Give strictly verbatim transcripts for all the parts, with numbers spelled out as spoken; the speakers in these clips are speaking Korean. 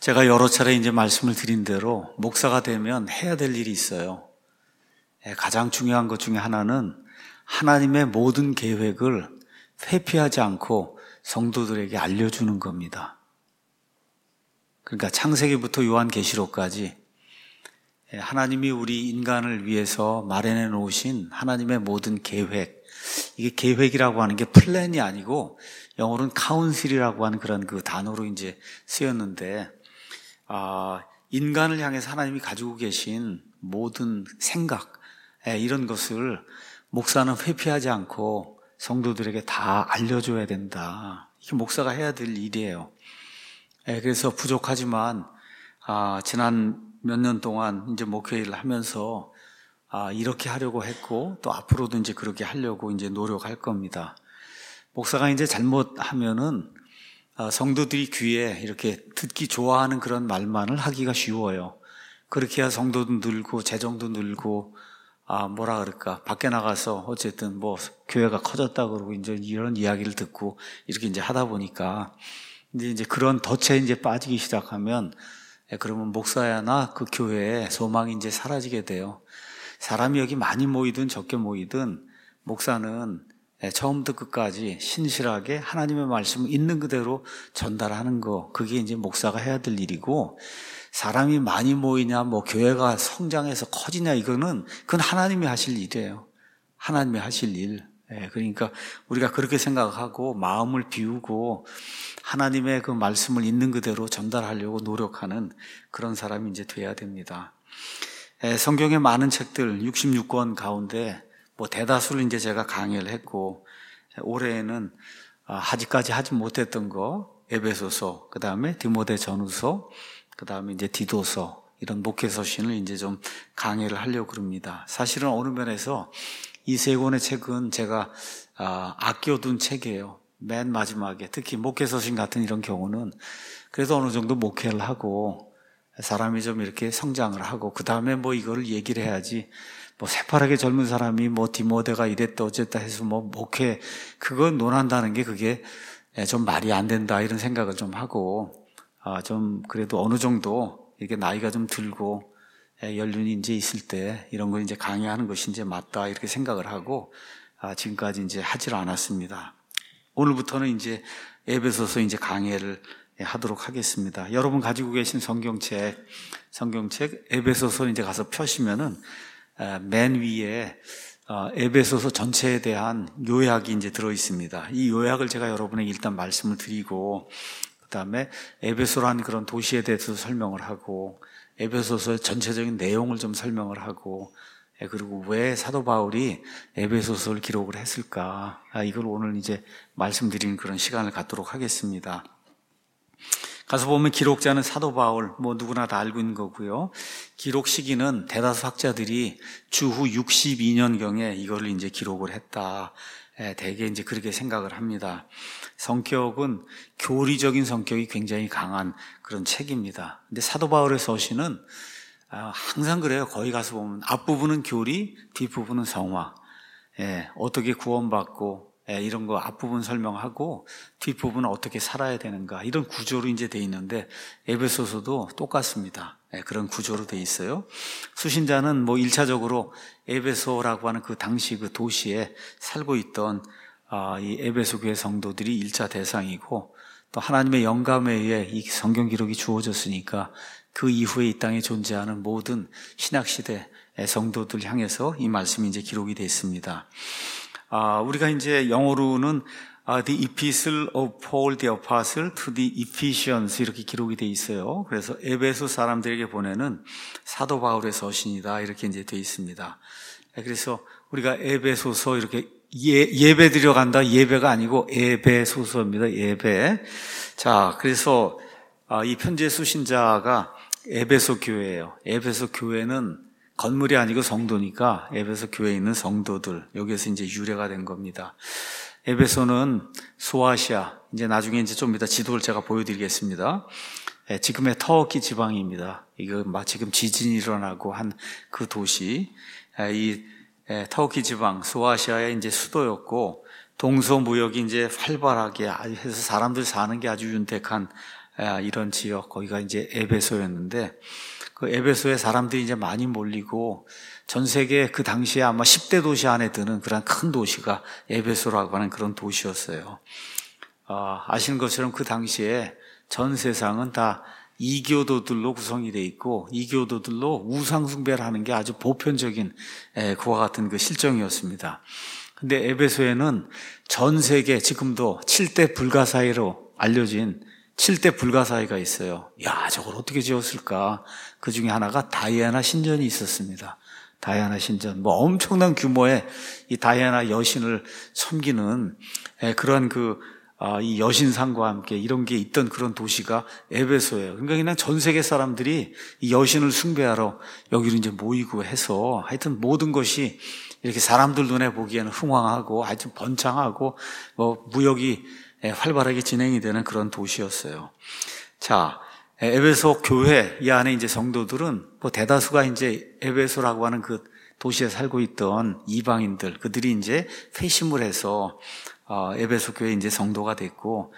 제가 여러 차례 이제 말씀을 드린 대로 목사가 되면 해야 될 일이 있어요. 가장 중요한 것 중에 하나는 하나님의 모든 계획을 회피하지 않고 성도들에게 알려주는 겁니다. 그러니까 창세기부터 요한계시록까지 하나님이 우리 인간을 위해서 마련해 놓으신 하나님의 모든 계획, 이게 계획이라고 하는 게 플랜이 아니고 영어로는 카운실이라고 하는 그런 그 단어로 이제 쓰였는데, 아, 인간을 향해서 하나님이 가지고 계신 모든 생각, 이런 것을 목사는 회피하지 않고 성도들에게 다 알려줘야 된다. 이게 목사가 해야 될 일이에요. 그래서 부족하지만 아, 지난 몇 년 동안 이제 목회를 하면서 아, 이렇게 하려고 했고 또 앞으로도 이제 그렇게 하려고 이제 노력할 겁니다. 목사가 이제 잘못하면은 성도들이 귀에 이렇게 듣기 좋아하는 그런 말만을 하기가 쉬워요. 그렇게 해야 성도도 늘고 재정도 늘고 아 뭐라 그럴까 밖에 나가서 어쨌든 뭐 교회가 커졌다 그러고 이제 이런 이야기를 듣고 이렇게 이제 하다 보니까 이제 이제 그런 덫에 이제 빠지기 시작하면 그러면 목사야나 그 교회에 소망이 이제 사라지게 돼요. 사람이 여기 많이 모이든 적게 모이든 목사는 처음부터 끝까지 신실하게 하나님의 말씀을 있는 그대로 전달하는 거, 그게 이제 목사가 해야 될 일이고, 사람이 많이 모이냐, 뭐 교회가 성장해서 커지냐, 이거는 그건 하나님이 하실 일이에요. 하나님이 하실 일. 그러니까 우리가 그렇게 생각하고 마음을 비우고 하나님의 그 말씀을 있는 그대로 전달하려고 노력하는 그런 사람이 이제 돼야 됩니다. 성경의 많은 책들 육십육 권 가운데 뭐 대다수를 이제 제가 강의를 했고, 올해에는 아직까지 하지 못했던 거 에베소서, 그 다음에 디모데 전후서, 그 다음에 이제 디도서, 이런 목회서신을 이제 좀 강의를 하려고 그럽니다. 사실은 어느 면에서 이 세 권의 책은 제가 아껴둔 책이에요. 맨 마지막에 특히 목회서신 같은 이런 경우는 그래도 어느 정도 목회를 하고 사람이 좀 이렇게 성장을 하고 그 다음에 뭐 이거를 얘기를 해야지, 뭐 새파랗게 젊은 사람이 뭐 디모데가 이랬다 어쨌다 해서 뭐 목회 그거 논한다는 게 그게 좀 말이 안 된다 이런 생각을 좀 하고, 아, 좀 그래도 어느 정도 이렇게 나이가 좀 들고 연륜이 이제 있을 때 이런 걸 이제 강의하는 것이 이제 맞다 이렇게 생각을 하고 아, 지금까지 이제 하질 않았습니다. 오늘부터는 이제 에베소서 이제 강의를 하도록 하겠습니다. 여러분 가지고 계신 성경책, 성경책 에베소서 이제 가서 펴시면은 맨 위에 에베소서 전체에 대한 요약이 이제 들어 있습니다. 이 요약을 제가 여러분에게 일단 말씀을 드리고, 그 다음에 에베소라는 그런 도시에 대해서 설명을 하고, 에베소서의 전체적인 내용을 좀 설명을 하고, 그리고 왜 사도 바울이 에베소서를 기록을 했을까, 이걸 오늘 이제 말씀드리는 그런 시간을 갖도록 하겠습니다. 가서 보면 기록자는 사도 바울, 뭐 누구나 다 알고 있는 거고요. 기록 시기는 대다수 학자들이 주후 육십이 년경에 이거를 이제 기록을 했다. 대개 이제 그렇게 생각을 합니다. 성격은 교리적인 성격이 굉장히 강한 그런 책입니다. 근데 사도 바울의 서신은 항상 그래요. 거기 가서 보면 앞부분은 교리, 뒷부분은 성화. 예, 어떻게 구원받고 이런 거 앞부분 설명하고 뒷부분은 어떻게 살아야 되는가, 이런 구조로 이제 돼 있는데 에베소서도 똑같습니다. 그런 구조로 돼 있어요. 수신자는 뭐 일차적으로 에베소라고 하는 그 당시 그 도시에 살고 있던 이 에베소 교회 성도들이 일차 대상이고, 또 하나님의 영감에 의해 이 성경 기록이 주어졌으니까 그 이후에 이 땅에 존재하는 모든 신약시대 성도들 향해서 이 말씀이 이제 기록이 되어 있습니다. 아, 우리가 이제 영어로는 uh, The Epistle of Paul the Apostle to the Ephesians 이렇게 기록이 돼 있어요. 그래서 에베소 사람들에게 보내는 사도 바울의 서신이다 이렇게 이제 돼 있습니다. 그래서 우리가 에베소서 이렇게 예, 예배 드려 간다, 예배가 아니고 에베소서입니다. 예배. 자, 그래서 아, 이 편지의 수신자가 에베소 교회예요. 에베소 교회는 건물이 아니고 성도니까 에베소 교회에 있는 성도들, 여기에서 이제 유래가 된 겁니다. 에베소는 소아시아, 이제 나중에 이제 좀 이따 지도를 제가 보여드리겠습니다. 예, 지금의 터키 지방입니다. 이거 막 지금 지진이 일어나고 한 그 도시, 예, 이 예, 터키 지방 소아시아의 이제 수도였고, 동서 무역이 이제 활발하게 해서 사람들 사는 게 아주 윤택한 이런 지역, 거기가 이제 에베소였는데, 그 에베소에 사람들이 이제 많이 몰리고, 전 세계 그 당시에 아마 십 대 도시 안에 드는 그런 큰 도시가 에베소라고 하는 그런 도시였어요. 어, 아시는 것처럼 그 당시에 전 세상은 다 이교도들로 구성이 돼 있고, 이교도들로 우상숭배를 하는 게 아주 보편적인 에, 그와 같은 그 실정이었습니다. 근데 에베소에는 전 세계 지금도 칠 대 불가사의로 알려진 칠 대 불가사의가 있어요. 야, 저걸 어떻게 지었을까? 그 중에 하나가 다이애나 신전이 있었습니다. 다이애나 신전. 뭐 엄청난 규모의 이 다이애나 여신을 섬기는 그런 그, 아, 이 여신상과 함께 이런 게 있던 그런 도시가 에베소예요. 그러니까 그냥 전 세계 사람들이 이 여신을 숭배하러 여기로 이제 모이고 해서 하여튼 모든 것이 이렇게 사람들 눈에 보기에는 흥황하고 하여튼 번창하고 뭐 무역이 활발하게 진행이 되는 그런 도시였어요. 자, 에베소 교회 이 안에 이제 성도들은 뭐 대다수가 이제 에베소라고 하는 그 도시에 살고 있던 이방인들, 그들이 이제 회심을 해서 에베소 교회 이제 성도가 됐고,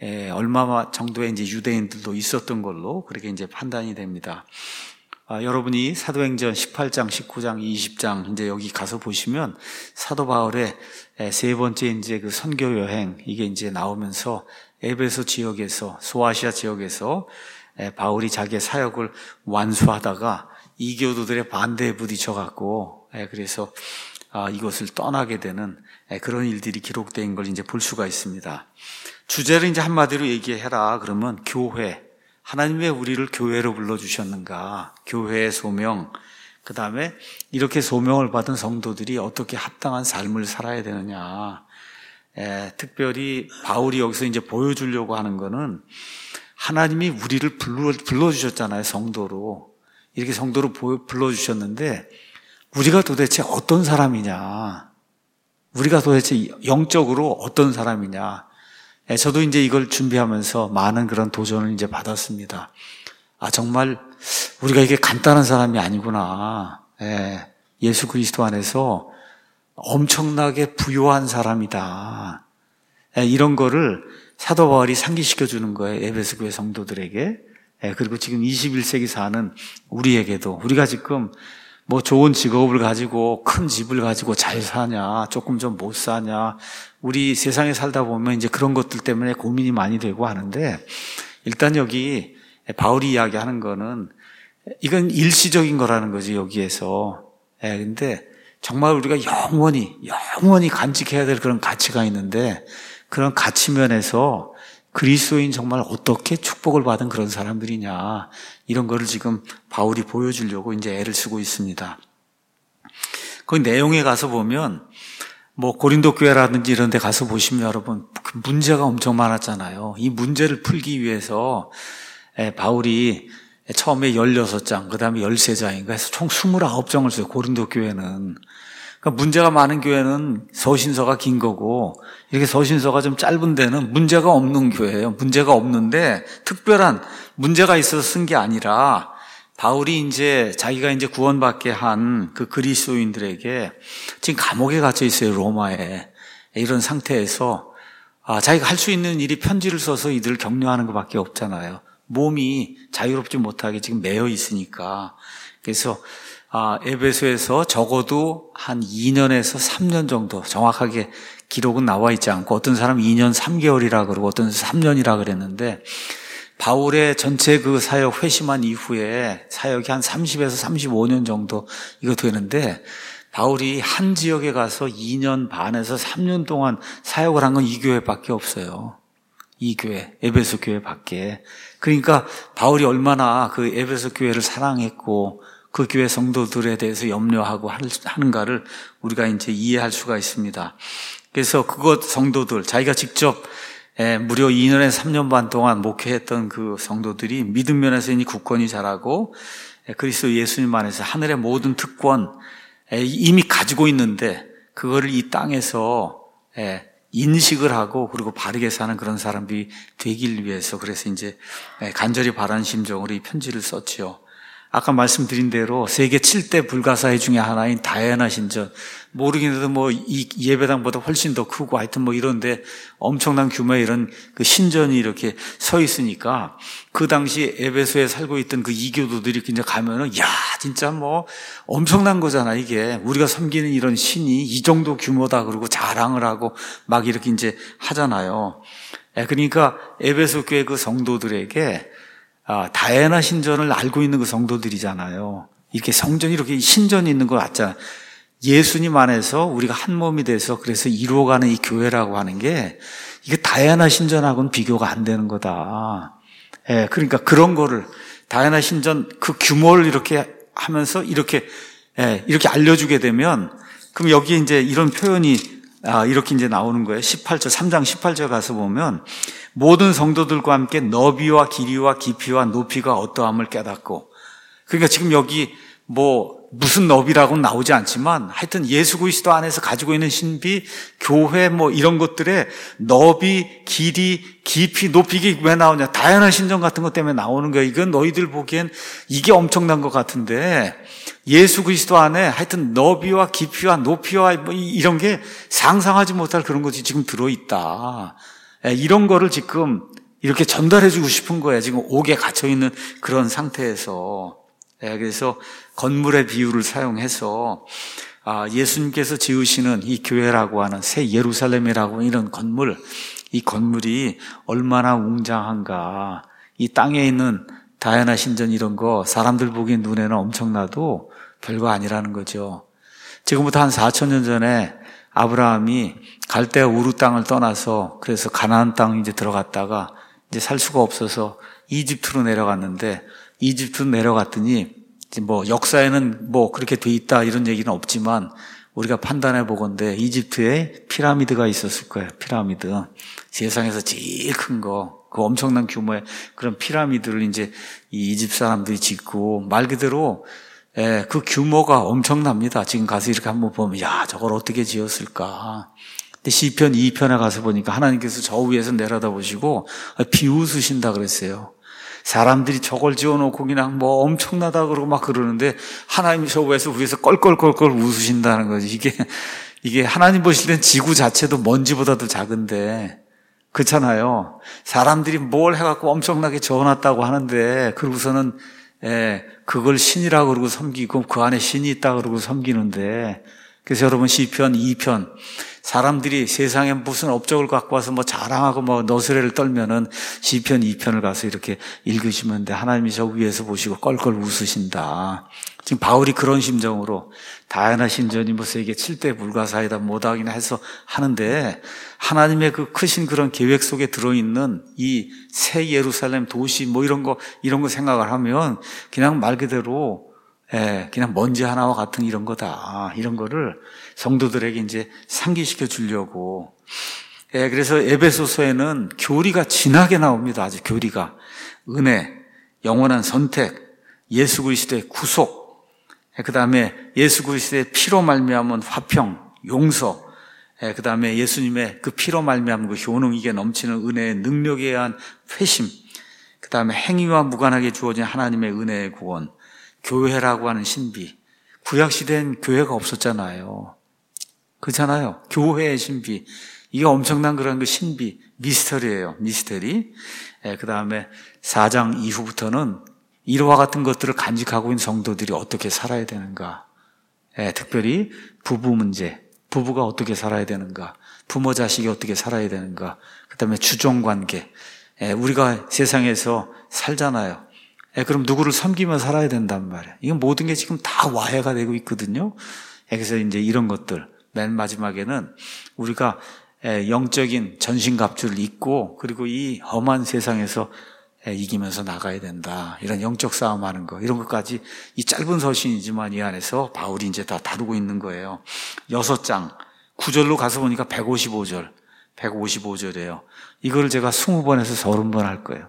얼마 정도의 이제 유대인들도 있었던 걸로 그렇게 이제 판단이 됩니다. 아, 여러분이 사도행전 십팔 장, 십구 장, 이십 장 이제 여기 가서 보시면 사도 바울의 세 번째 이제 그 선교 여행 이게 이제 나오면서 에베소 지역에서 소아시아 지역에서 바울이 자기의 사역을 완수하다가 이교도들의 반대에 부딪혀 갖고 그래서 아, 이것을 떠나게 되는 그런 일들이 기록된 걸 이제 볼 수가 있습니다. 주제를 이제 한마디로 얘기해라 그러면 교회. 하나님 왜 우리를 교회로 불러주셨는가? 교회의 소명, 그 다음에 이렇게 소명을 받은 성도들이 어떻게 합당한 삶을 살아야 되느냐. 에, 특별히 바울이 여기서 이제 보여주려고 하는 거는 하나님이 우리를 불러, 불러주셨잖아요, 성도로. 이렇게 성도로 불러주셨는데 우리가 도대체 어떤 사람이냐. 우리가 도대체 영적으로 어떤 사람이냐. 저도 이제 이걸 준비하면서 많은 그런 도전을 이제 받았습니다. 아, 정말 우리가 이게 간단한 사람이 아니구나. 예, 예수 그리스도 안에서 엄청나게 부요한 사람이다. 예, 이런 거를 사도 바울이 상기시켜 주는 거예요. 에베소 교회 성도들에게. 예, 그리고 지금 이십일 세기 사는 우리에게도 우리가 지금 뭐 좋은 직업을 가지고 큰 집을 가지고 잘 사냐, 조금 좀 못 사냐, 우리 세상에 살다 보면 이제 그런 것들 때문에 고민이 많이 되고 하는데, 일단 여기 바울이 이야기하는 거는 이건 일시적인 거라는 거지, 여기에서. 예, 근데 정말 우리가 영원히, 영원히 간직해야 될 그런 가치가 있는데, 그런 가치면에서 그리스도인 정말 어떻게 축복을 받은 그런 사람들이냐, 이런 거를 지금 바울이 보여주려고 이제 애를 쓰고 있습니다. 그 내용에 가서 보면 뭐 고린도 교회라든지 이런 데 가서 보시면 여러분 그 문제가 엄청 많았잖아요. 이 문제를 풀기 위해서 바울이 처음에 열여섯 장, 그 다음에 열세 장인가 해서 총 스물아홉 장을 써요. 고린도 교회는. 그러니까 문제가 많은 교회는 서신서가 긴 거고, 이렇게 서신서가 좀 짧은 데는 문제가 없는 교회예요. 문제가 없는데 특별한 문제가 있어서 쓴 게 아니라 바울이 이제 자기가 이제 구원받게 한 그 그리스도인들에게 지금 감옥에 갇혀 있어요, 로마에. 이런 상태에서 아, 자기가 할 수 있는 일이 편지를 써서 이들을 격려하는 것밖에 없잖아요. 몸이 자유롭지 못하게 지금 매여 있으니까. 그래서 아, 에베소에서 적어도 한 이 년에서 삼 년 정도 정확하게 기록은 나와 있지 않고 어떤 사람은 이 년 삼 개월이라 그러고 어떤 사람은 삼 년이라 그랬는데 바울의 전체 그 사역 회심한 이후에 사역이 한 삼십에서 삼십오 년 정도 이거 되는데 바울이 한 지역에 가서 이 년 반에서 삼 년 동안 사역을 한 건 이 교회밖에 없어요. 이 교회, 에베소 교회밖에. 그러니까 바울이 얼마나 그 에베소 교회를 사랑했고 그 교회 성도들에 대해서 염려하고 하는가를 우리가 이제 이해할 수가 있습니다. 그래서 그것 성도들, 자기가 직접 무려 이 년에서 삼 년 반 동안 목회했던 그 성도들이 믿음 면에서 이미 굳건히 자라고 그리스도 예수님 안에서 하늘의 모든 특권 이미 가지고 있는데 그거를 이 땅에서 인식을 하고 그리고 바르게 사는 그런 사람들이 되길 위해서 그래서 이제 간절히 바라는 심정으로 이 편지를 썼지요. 아까 말씀드린 대로 세계 칠 대 불가사의 중에 하나인 다이애나 신전, 모르긴 해도 뭐 이 예배당보다 훨씬 더 크고 하여튼 뭐 이런데 엄청난 규모의 이런 그 신전이 이렇게 서 있으니까 그 당시 에베소에 살고 있던 그 이교도들이 이제 가면은, 야, 진짜 뭐 엄청난 거잖아, 이게. 우리가 섬기는 이런 신이 이 정도 규모다, 그러고 자랑을 하고 막 이렇게 이제 하잖아요. 그러니까 에베소 교회 그 성도들에게 아, 다이애나 신전을 알고 있는 그 성도들이잖아요. 이렇게 성전이 이렇게 신전이 있는 거 같잖아요. 예수님 안에서 우리가 한 몸이 돼서 그래서 이루어가는 이 교회라고 하는 게 이게 다이애나 신전하고는 비교가 안 되는 거다. 예, 그러니까 그런 거를 다이애나 신전 그 규모를 이렇게 하면서 이렇게 예, 이렇게 알려주게 되면 그럼 여기 이제 이런 표현이 아, 이렇게 이제 나오는 거예요. 십팔 절, 삼 장 십팔 절 가서 보면 모든 성도들과 함께 너비와 길이와 깊이와 높이가 어떠함을 깨닫고, 그러니까 지금 여기 뭐 무슨 너비라고는 나오지 않지만 하여튼 예수 그리스도 안에서 가지고 있는 신비, 교회 뭐 이런 것들의 너비, 길이, 깊이, 높이, 이게 왜 나오냐? 다양한 신전 같은 것 때문에 나오는 거야. 이건 너희들 보기엔 이게 엄청난 것 같은데 예수 그리스도 안에 하여튼 너비와 깊이와 높이와 뭐 이런 게 상상하지 못할 그런 것이 지금 들어있다. 이런 거를 지금 이렇게 전달해주고 싶은 거예요. 지금 옥에 갇혀있는 그런 상태에서. 그래서 건물의 비유를 사용해서 예수님께서 지으시는 이 교회라고 하는 새 예루살렘이라고 하는 이런 건물, 이 건물이 얼마나 웅장한가. 이 땅에 있는 다이애나 신전 이런 거 사람들 보기엔 눈에는 엄청나도 별거 아니라는 거죠. 지금부터 한 사천 년 전에 아브라함이 갈대아 우르 땅을 떠나서 그래서 가나안 땅 이제 들어갔다가 이제 살 수가 없어서 이집트로 내려갔는데, 이집트 내려갔더니 뭐 역사에는 뭐 그렇게 돼 있다 이런 얘기는 없지만 우리가 판단해 보건대 이집트에 피라미드가 있었을 거예요. 피라미드. 세상에서 제일 큰 거, 그 엄청난 규모의 그런 피라미드를 이제 이 이집트 사람들이 짓고, 말 그대로 예, 그 규모가 엄청납니다. 지금 가서 이렇게 한번 보면 야, 저걸 어떻게 지었을까. 근데 시편 이 편에 가서 보니까 하나님께서 저 위에서 내려다보시고 비웃으신다 그랬어요. 사람들이 저걸 지어놓고 그냥 뭐 엄청나다 그러고 막 그러는데 하나님이 저 위에서 위에서 껄껄껄껄 웃으신다는 거지. 이게 이게 하나님 보실 땐 지구 자체도 먼지보다도 작은데, 그렇잖아요. 사람들이 뭘 해갖고 엄청나게 지어놨다고 하는데 그러고서는 예, 그걸 신이라고 그러고 섬기고 그 안에 신이 있다 그러고 섬기는데, 그래서 여러분 시편 이 편 사람들이 세상에 무슨 업적을 갖고 와서 뭐 자랑하고 뭐 너스레를 떨면은 시편 이 편을 가서 이렇게 읽으시면 돼. 하나님이 저 위에서 보시고 껄껄 웃으신다. 지금 바울이 그런 심정으로 다이애나 신전이 뭐 세계 칠 대 불가사이다 뭐다기나 해서 하는데, 하나님의 그 크신 그런 계획 속에 들어있는 이 새 예루살렘 도시 뭐 이런 거 이런 거 생각을 하면 그냥 말 그대로 예, 그냥 먼지 하나와 같은 이런 거다. 이런 거를 성도들에게 이제 상기시켜 주려고. 예, 그래서 에베소서에는 교리가 진하게 나옵니다. 아주 교리가. 은혜, 영원한 선택, 예수 그리스도의 구속, 예, 그 다음에 예수 그리스도의 피로 말미암은 화평, 용서, 예, 그 다음에 예수님의 그 피로 말미암은 그 효능이게 넘치는 은혜의 능력에 의한 회심, 그 다음에 행위와 무관하게 주어진 하나님의 은혜의 구원, 교회라고 하는 신비. 구약시대엔 교회가 없었잖아요. 그렇잖아요. 교회의 신비. 이게 엄청난 그런 그 신비, 미스터리예요. 미스터리. 예, 그 다음에 사 장 이후부터는 이와 같은 것들을 간직하고 있는 성도들이 어떻게 살아야 되는가. 예, 특별히 부부 문제. 부부가 어떻게 살아야 되는가. 부모 자식이 어떻게 살아야 되는가. 그 다음에 주종관계. 예, 우리가 세상에서 살잖아요. 예, 그럼 누구를 섬기며 살아야 된단 말이에요. 이건 모든 게 지금 다 와해가 되고 있거든요. 예, 그래서 이제 이런 것들. 맨 마지막에는 우리가 예, 영적인 전신갑주를 입고 그리고 이 험한 세상에서 예, 이기면서 나가야 된다. 이런 영적 싸움하는 거. 이런 것까지 이 짧은 서신이지만 이 안에서 바울이 이제 다 다루고 있는 거예요. 여섯 장. 구 절로 가서 보니까 백오십오 절. 백오십오 절이에요. 이걸 제가 이십 번에서 삼십 번 할 거예요.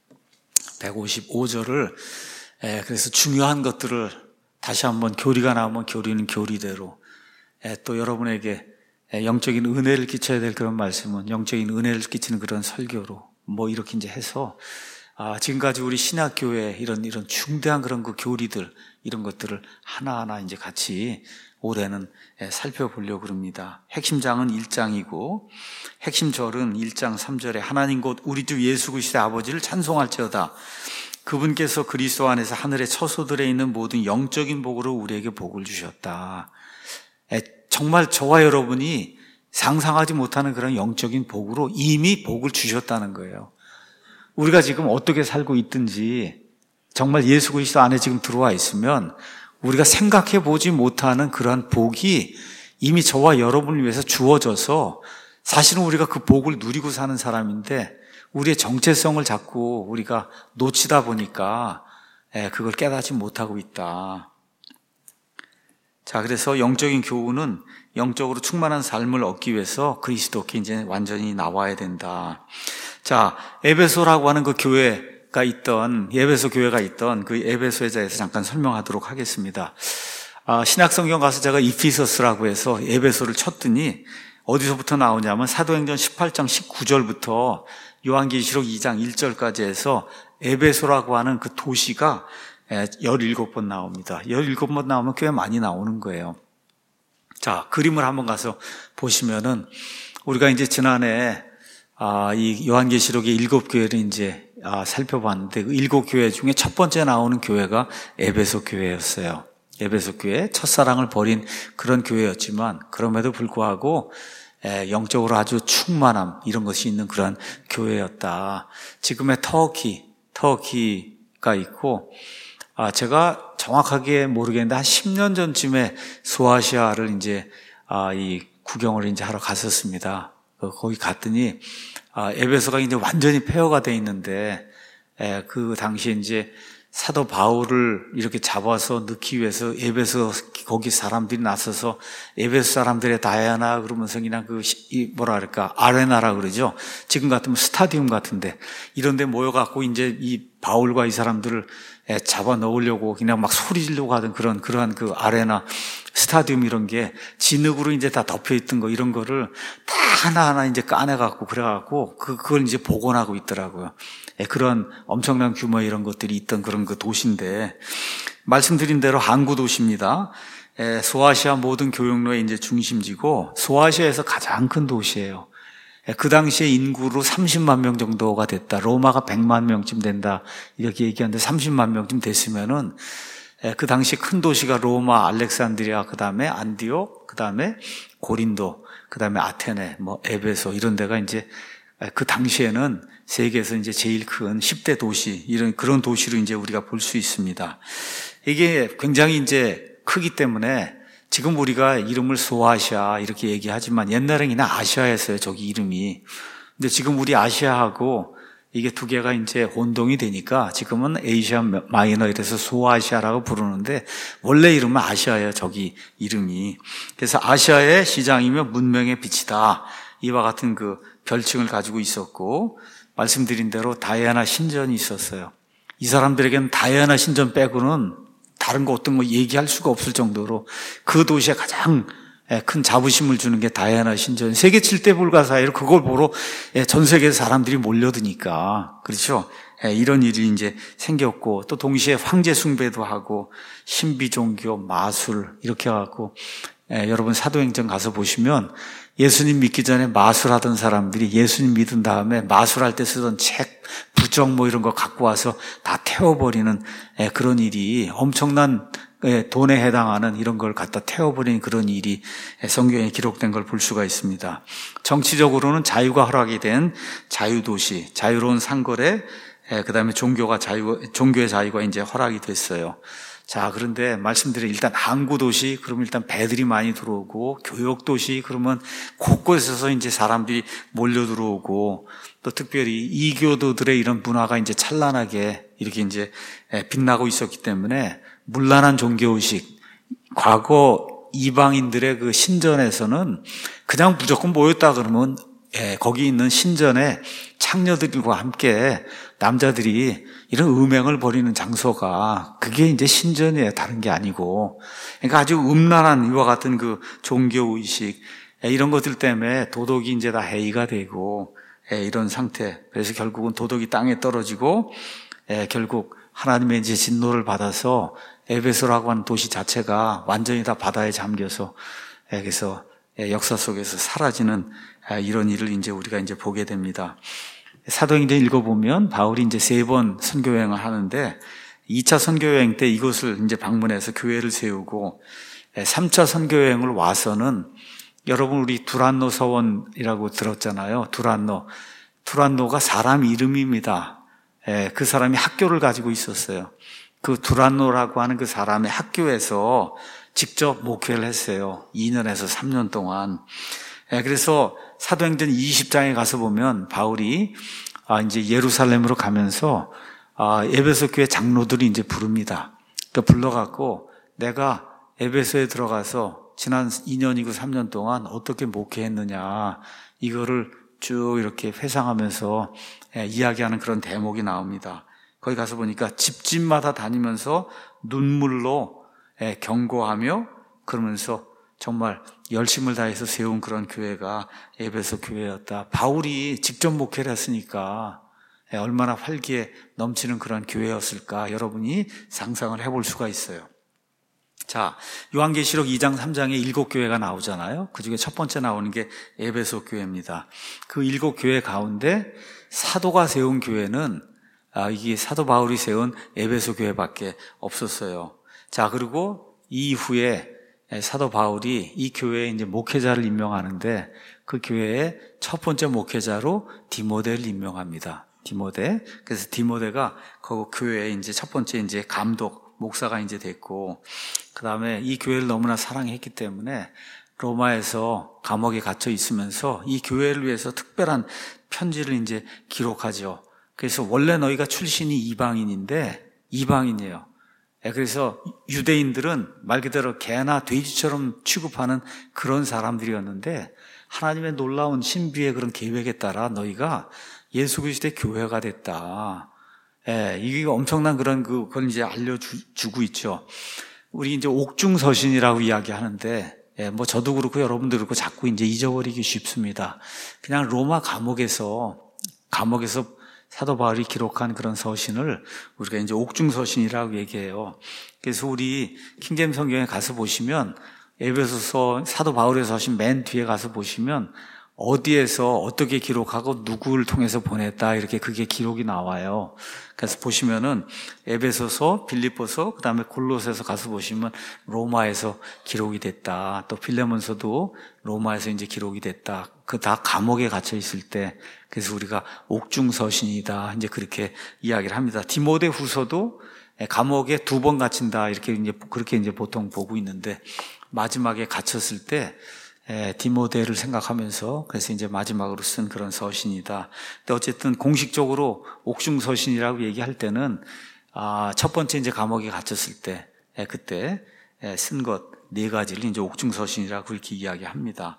백오십오 절을 예, 그래서 중요한 것들을 다시 한번 교리가 나오면 교리는 교리대로 예, 또 여러분에게 예, 영적인 은혜를 끼쳐야 될 그런 말씀은 영적인 은혜를 끼치는 그런 설교로 뭐 이렇게 이제 해서 아, 지금까지 우리 신학교회 이런, 이런 중대한 그런 그 교리들, 이런 것들을 하나하나 이제 같이 올해는 살펴보려고 합니다. 핵심장은 일 장이고, 핵심 절은 일 장 삼 절에 하나님 곧 우리 주 예수 그리스도의 아버지를 찬송할지어다. 그분께서 그리스도 안에서 하늘의 처소들에 있는 모든 영적인 복으로 우리에게 복을 주셨다. 정말 저와 여러분이 상상하지 못하는 그런 영적인 복으로 이미 복을 주셨다는 거예요. 우리가 지금 어떻게 살고 있든지 정말 예수 그리스도 안에 지금 들어와 있으면 우리가 생각해 보지 못하는 그러한 복이 이미 저와 여러분을 위해서 주어져서 사실은 우리가 그 복을 누리고 사는 사람인데 우리의 정체성을 자꾸 우리가 놓치다 보니까 그걸 깨닫지 못하고 있다. 자, 그래서 영적인 교훈은 영적으로 충만한 삶을 얻기 위해서 그리스도께 이제 완전히 나와야 된다. 자, 에베소라고 하는 그 교회가 있던, 에베소 교회가 있던 그 에베소에 대해서 잠깐 설명하도록 하겠습니다. 아, 신약성경 가서 제가 이피서스라고 해서 에베소를 쳤더니 어디서부터 나오냐면 사도행전 십팔 장 십구 절부터 요한계시록 이 장 일 절까지 해서 에베소라고 하는 그 도시가 열일곱 번 나옵니다. 열일곱 번 나오면 꽤 많이 나오는 거예요. 자, 그림을 한번 가서 보시면은 우리가 이제 지난해 아, 이 요한계시록의 일곱 교회를 이제 아, 살펴봤는데 그 일곱 교회 중에 첫 번째 나오는 교회가 에베소 교회였어요. 에베소 교회, 첫사랑을 버린 그런 교회였지만 그럼에도 불구하고 에, 영적으로 아주 충만함 이런 것이 있는 그런 교회였다. 지금의 터키, 터키가 있고 아, 제가 정확하게 모르겠는데 한 십 년 전쯤에 소아시아를 이제 아, 이 구경을 이제 하러 갔었습니다. 거기 갔더니 아, 에베소가 이제 완전히 폐허가 돼 있는데 에, 그 당시에 이제 사도 바울을 이렇게 잡아서 넣기 위해서 에베소 거기 사람들이 나서서 에베소 사람들의 다이아나 그러면서 그냥 그 뭐라 그럴까 아레나라 그러죠. 지금 같으면 스타디움 같은데 이런 데 모여갖고 이제 이 바울과 이 사람들을 잡아 넣으려고 그냥 막 소리 지르고 하던 그런 그러한 그 아레나 스타디움 이런 게 진흙으로 이제 다 덮여 있던 거 이런 거를 다 하나하나 이제 까내갖고 그래갖고 그 그걸 이제 복원하고 있더라고요. 그런 엄청난 규모의 이런 것들이 있던 그런 그 도시인데 말씀드린 대로 항구 도시입니다. 소아시아 모든 교역로의 이제 중심지고 소아시아에서 가장 큰 도시예요. 그 당시에 인구로 삼십만 명 정도가 됐다. 로마가 백만 명쯤 된다. 이렇게 얘기하는데 삼십만 명쯤 됐으면은 그 당시 큰 도시가 로마, 알렉산드리아, 그 다음에 안디옥, 그 다음에 고린도, 그 다음에 아테네, 뭐 에베소 이런 데가 이제 그 당시에는 세계에서 이제 제일 큰 십 대 도시 이런 그런 도시로 이제 우리가 볼 수 있습니다. 이게 굉장히 이제 크기 때문에 지금 우리가 이름을 소아시아 이렇게 얘기하지만 옛날에는 그냥 아시아였어요. 저기 이름이. 근데 지금 우리 아시아하고 이게 두 개가 이제 혼동이 되니까 지금은 에이시아 마이너 이래서 소아시아라고 부르는데 원래 이름은 아시아예요. 저기 이름이. 그래서 아시아의 시장이며 문명의 빛이다. 이와 같은 그 별칭을 가지고 있었고 말씀드린 대로 다이아나 신전이 있었어요. 이 사람들에게는 다이아나 신전 빼고는 다른 거 어떤 거 얘기할 수가 없을 정도로 그 도시에 가장 큰 자부심을 주는 게 다이아나 신전. 세계 칠 대 불가사의로 그걸 보러 전 세계 사람들이 몰려드니까. 그렇죠? 이런 일이 이제 생겼고 또 동시에 황제 숭배도 하고 신비 종교, 마술 이렇게 해갖고 여러분 사도행전 가서 보시면 예수님 믿기 전에 마술하던 사람들이 예수님 믿은 다음에 마술할 때 쓰던 책, 부적 뭐 이런 거 갖고 와서 다 태워버리는 그런 일이 엄청난 돈에 해당하는 이런 걸 갖다 태워버리는 그런 일이 성경에 기록된 걸 볼 수가 있습니다. 정치적으로는 자유가 허락이 된 자유도시, 자유로운 상거래, 그 다음에 종교가 자유, 종교의 자유가 이제 허락이 됐어요. 자, 그런데 말씀드린 일단 항구도시, 그러면 일단 배들이 많이 들어오고, 교역도시, 그러면 곳곳에서 이제 사람들이 몰려 들어오고, 또 특별히 이교도들의 이런 문화가 이제 찬란하게 이렇게 이제 빛나고 있었기 때문에 문란한 종교의식, 과거 이방인들의 그 신전에서는 그냥 무조건 모였다 그러면 예, 거기 있는 신전에 창녀들과 함께 남자들이 이런 음행을 벌이는 장소가 그게 이제 신전이에요. 다른 게 아니고. 그러니까 아주 음란한 이와 같은 그 종교의식 이런 것들 때문에 도덕이 이제 다 해이가 되고 예, 이런 상태. 그래서 결국은 도덕이 땅에 떨어지고 예, 결국 하나님의 이제 진노를 받아서 에베소라고 하는 도시 자체가 완전히 다 바다에 잠겨서 예, 그래서 예, 역사 속에서 사라지는 예, 이런 일을 이제 우리가 이제 보게 됩니다. 사도행전 읽어보면 바울이 이제 세 번 선교 여행을 하는데 이 차 선교 여행 때 이곳을 이제 방문해서 교회를 세우고 삼 차 선교 여행을 와서는 여러분 우리 두란노 서원이라고 들었잖아요. 두란노. 두란노가 사람 이름입니다. 그 사람이 학교를 가지고 있었어요. 그 두란노라고 하는 그 사람의 학교에서 직접 목회를 했어요. 이 년에서 삼 년 동안. 그래서 사도행전 이십 장에 가서 보면 바울이 이제 예루살렘으로 가면서 에베소 교회 장로들이 이제 부릅니다. 그 불러갖고 내가 에베소에 들어가서 지난 이 년이고 삼 년 동안 어떻게 목회했느냐 이거를 쭉 이렇게 회상하면서 이야기하는 그런 대목이 나옵니다. 거기 가서 보니까 집집마다 다니면서 눈물로 경고하며 그러면서 정말 열심을 다해서 세운 그런 교회가 에베소 교회였다. 바울이 직접 목회를 했으니까 얼마나 활기에 넘치는 그런 교회였을까 여러분이 상상을 해볼 수가 있어요. 자, 요한계시록 이 장 삼 장에 일곱 교회가 나오잖아요. 그 중에 첫 번째 나오는 게 에베소 교회입니다. 그 일곱 교회 가운데 사도가 세운 교회는 아, 이게 사도 바울이 세운 에베소 교회밖에 없었어요. 자, 그리고 이후에 사도 바울이 이 교회에 이제 목회자를 임명하는데 그 교회의 첫 번째 목회자로 디모데를 임명합니다. 디모데. 그래서 디모데가 그 교회의 이제 첫 번째 이제 감독 목사가 이제 됐고, 그 다음에 이 교회를 너무나 사랑했기 때문에 로마에서 감옥에 갇혀 있으면서 이 교회를 위해서 특별한 편지를 이제 기록하죠. 그래서 원래 너희가 출신이 이방인인데 이방인이에요. 그래서 유대인들은 말 그대로 개나 돼지처럼 취급하는 그런 사람들이었는데 하나님의 놀라운 신비의 그런 계획에 따라 너희가 예수 그리스도의 교회가 됐다. 예, 이게 엄청난 그런 그, 그걸 이제 알려주고 있죠. 우리 이제 옥중서신이라고 이야기하는데, 예, 뭐 저도 그렇고 여러분도 그렇고 자꾸 이제 잊어버리기 쉽습니다. 그냥 로마 감옥에서, 감옥에서 사도 바울이 기록한 그런 서신을 우리가 이제 옥중서신이라고 얘기해요. 그래서 우리 킹제임스 성경에 가서 보시면 에베소서 사도 바울의 서신 맨 뒤에 가서 보시면 어디에서 어떻게 기록하고 누구를 통해서 보냈다 이렇게 그게 기록이 나와요. 그래서 보시면은 에베소서, 빌립보서, 그다음에 골로새서 가서 보시면 로마에서 기록이 됐다. 또 필레몬서도 로마에서 이제 기록이 됐다. 그 다 감옥에 갇혀 있을 때 그래서 우리가 옥중서신이다 이제 그렇게 이야기를 합니다. 디모데후서도 감옥에 두 번 갇힌다 이렇게 이제 그렇게 이제 보통 보고 있는데 마지막에 갇혔을 때 예, 디모데를 생각하면서 그래서 이제 마지막으로 쓴 그런 서신이다. 근데 어쨌든 공식적으로 옥중서신이라고 얘기할 때는 아, 첫 번째 이제 감옥에 갇혔을 때 예, 그때 예, 쓴 것 네 가지를 이제 옥중서신이라고 그렇게 이야기합니다.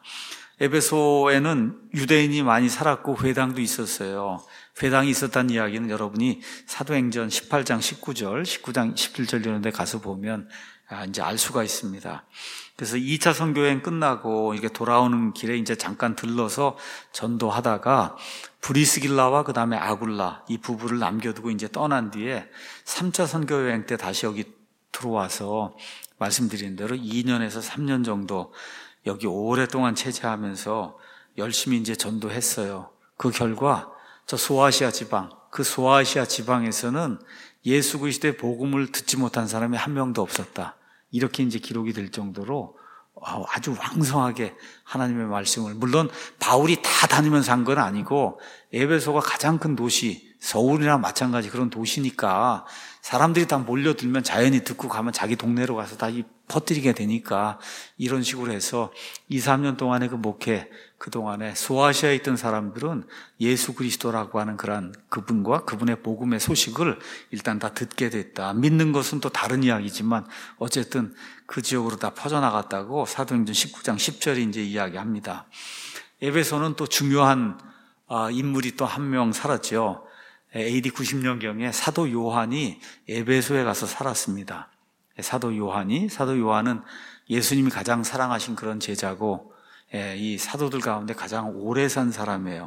에베소에는 유대인이 많이 살았고 회당도 있었어요. 회당이 있었다는 이야기는 여러분이 사도행전 십팔 장 십구 절, 십구 장 십칠 절 이런 데 가서 보면 아, 이제 알 수가 있습니다. 그래서 이 차 선교여행 끝나고 이렇게 돌아오는 길에 이제 잠깐 들러서 전도하다가 브리스길라와 그 다음에 아굴라 이 부부를 남겨두고 이제 떠난 뒤에 삼 차 선교여행 때 다시 여기 들어와서 말씀드린 대로 이 년에서 삼 년 정도 여기 오랫동안 체제하면서 열심히 이제 전도했어요. 그 결과 저 소아시아 지방, 그 소아시아 지방에서는 예수 그리스도의 복음을 듣지 못한 사람이 한 명도 없었다. 이렇게 이제 기록이 될 정도로 아주 왕성하게 하나님의 말씀을, 물론 바울이 다 다니면서 한 건 아니고 에베소가 가장 큰 도시, 서울이나 마찬가지 그런 도시니까 사람들이 다 몰려들면 자연히 듣고 가면 자기 동네로 가서 다 퍼뜨리게 되니까 이런 식으로 해서 이, 삼 년 동안의 그 목회, 그동안에 소아시아에 있던 사람들은 예수 그리스도라고 하는 그런 그분과 그분의 복음의 소식을 일단 다 듣게 됐다. 믿는 것은 또 다른 이야기지만 어쨌든 그 지역으로 다 퍼져나갔다고 사도행전 십구 장 십 절이 이제 이야기합니다. 에베소는 또 중요한 인물이 또 한 명 살았죠. 에이디 구십 년경에 사도 요한이 에베소에 가서 살았습니다. 사도 요한이, 사도 요한은 예수님이 가장 사랑하신 그런 제자고 이 사도들 가운데 가장 오래 산 사람이에요.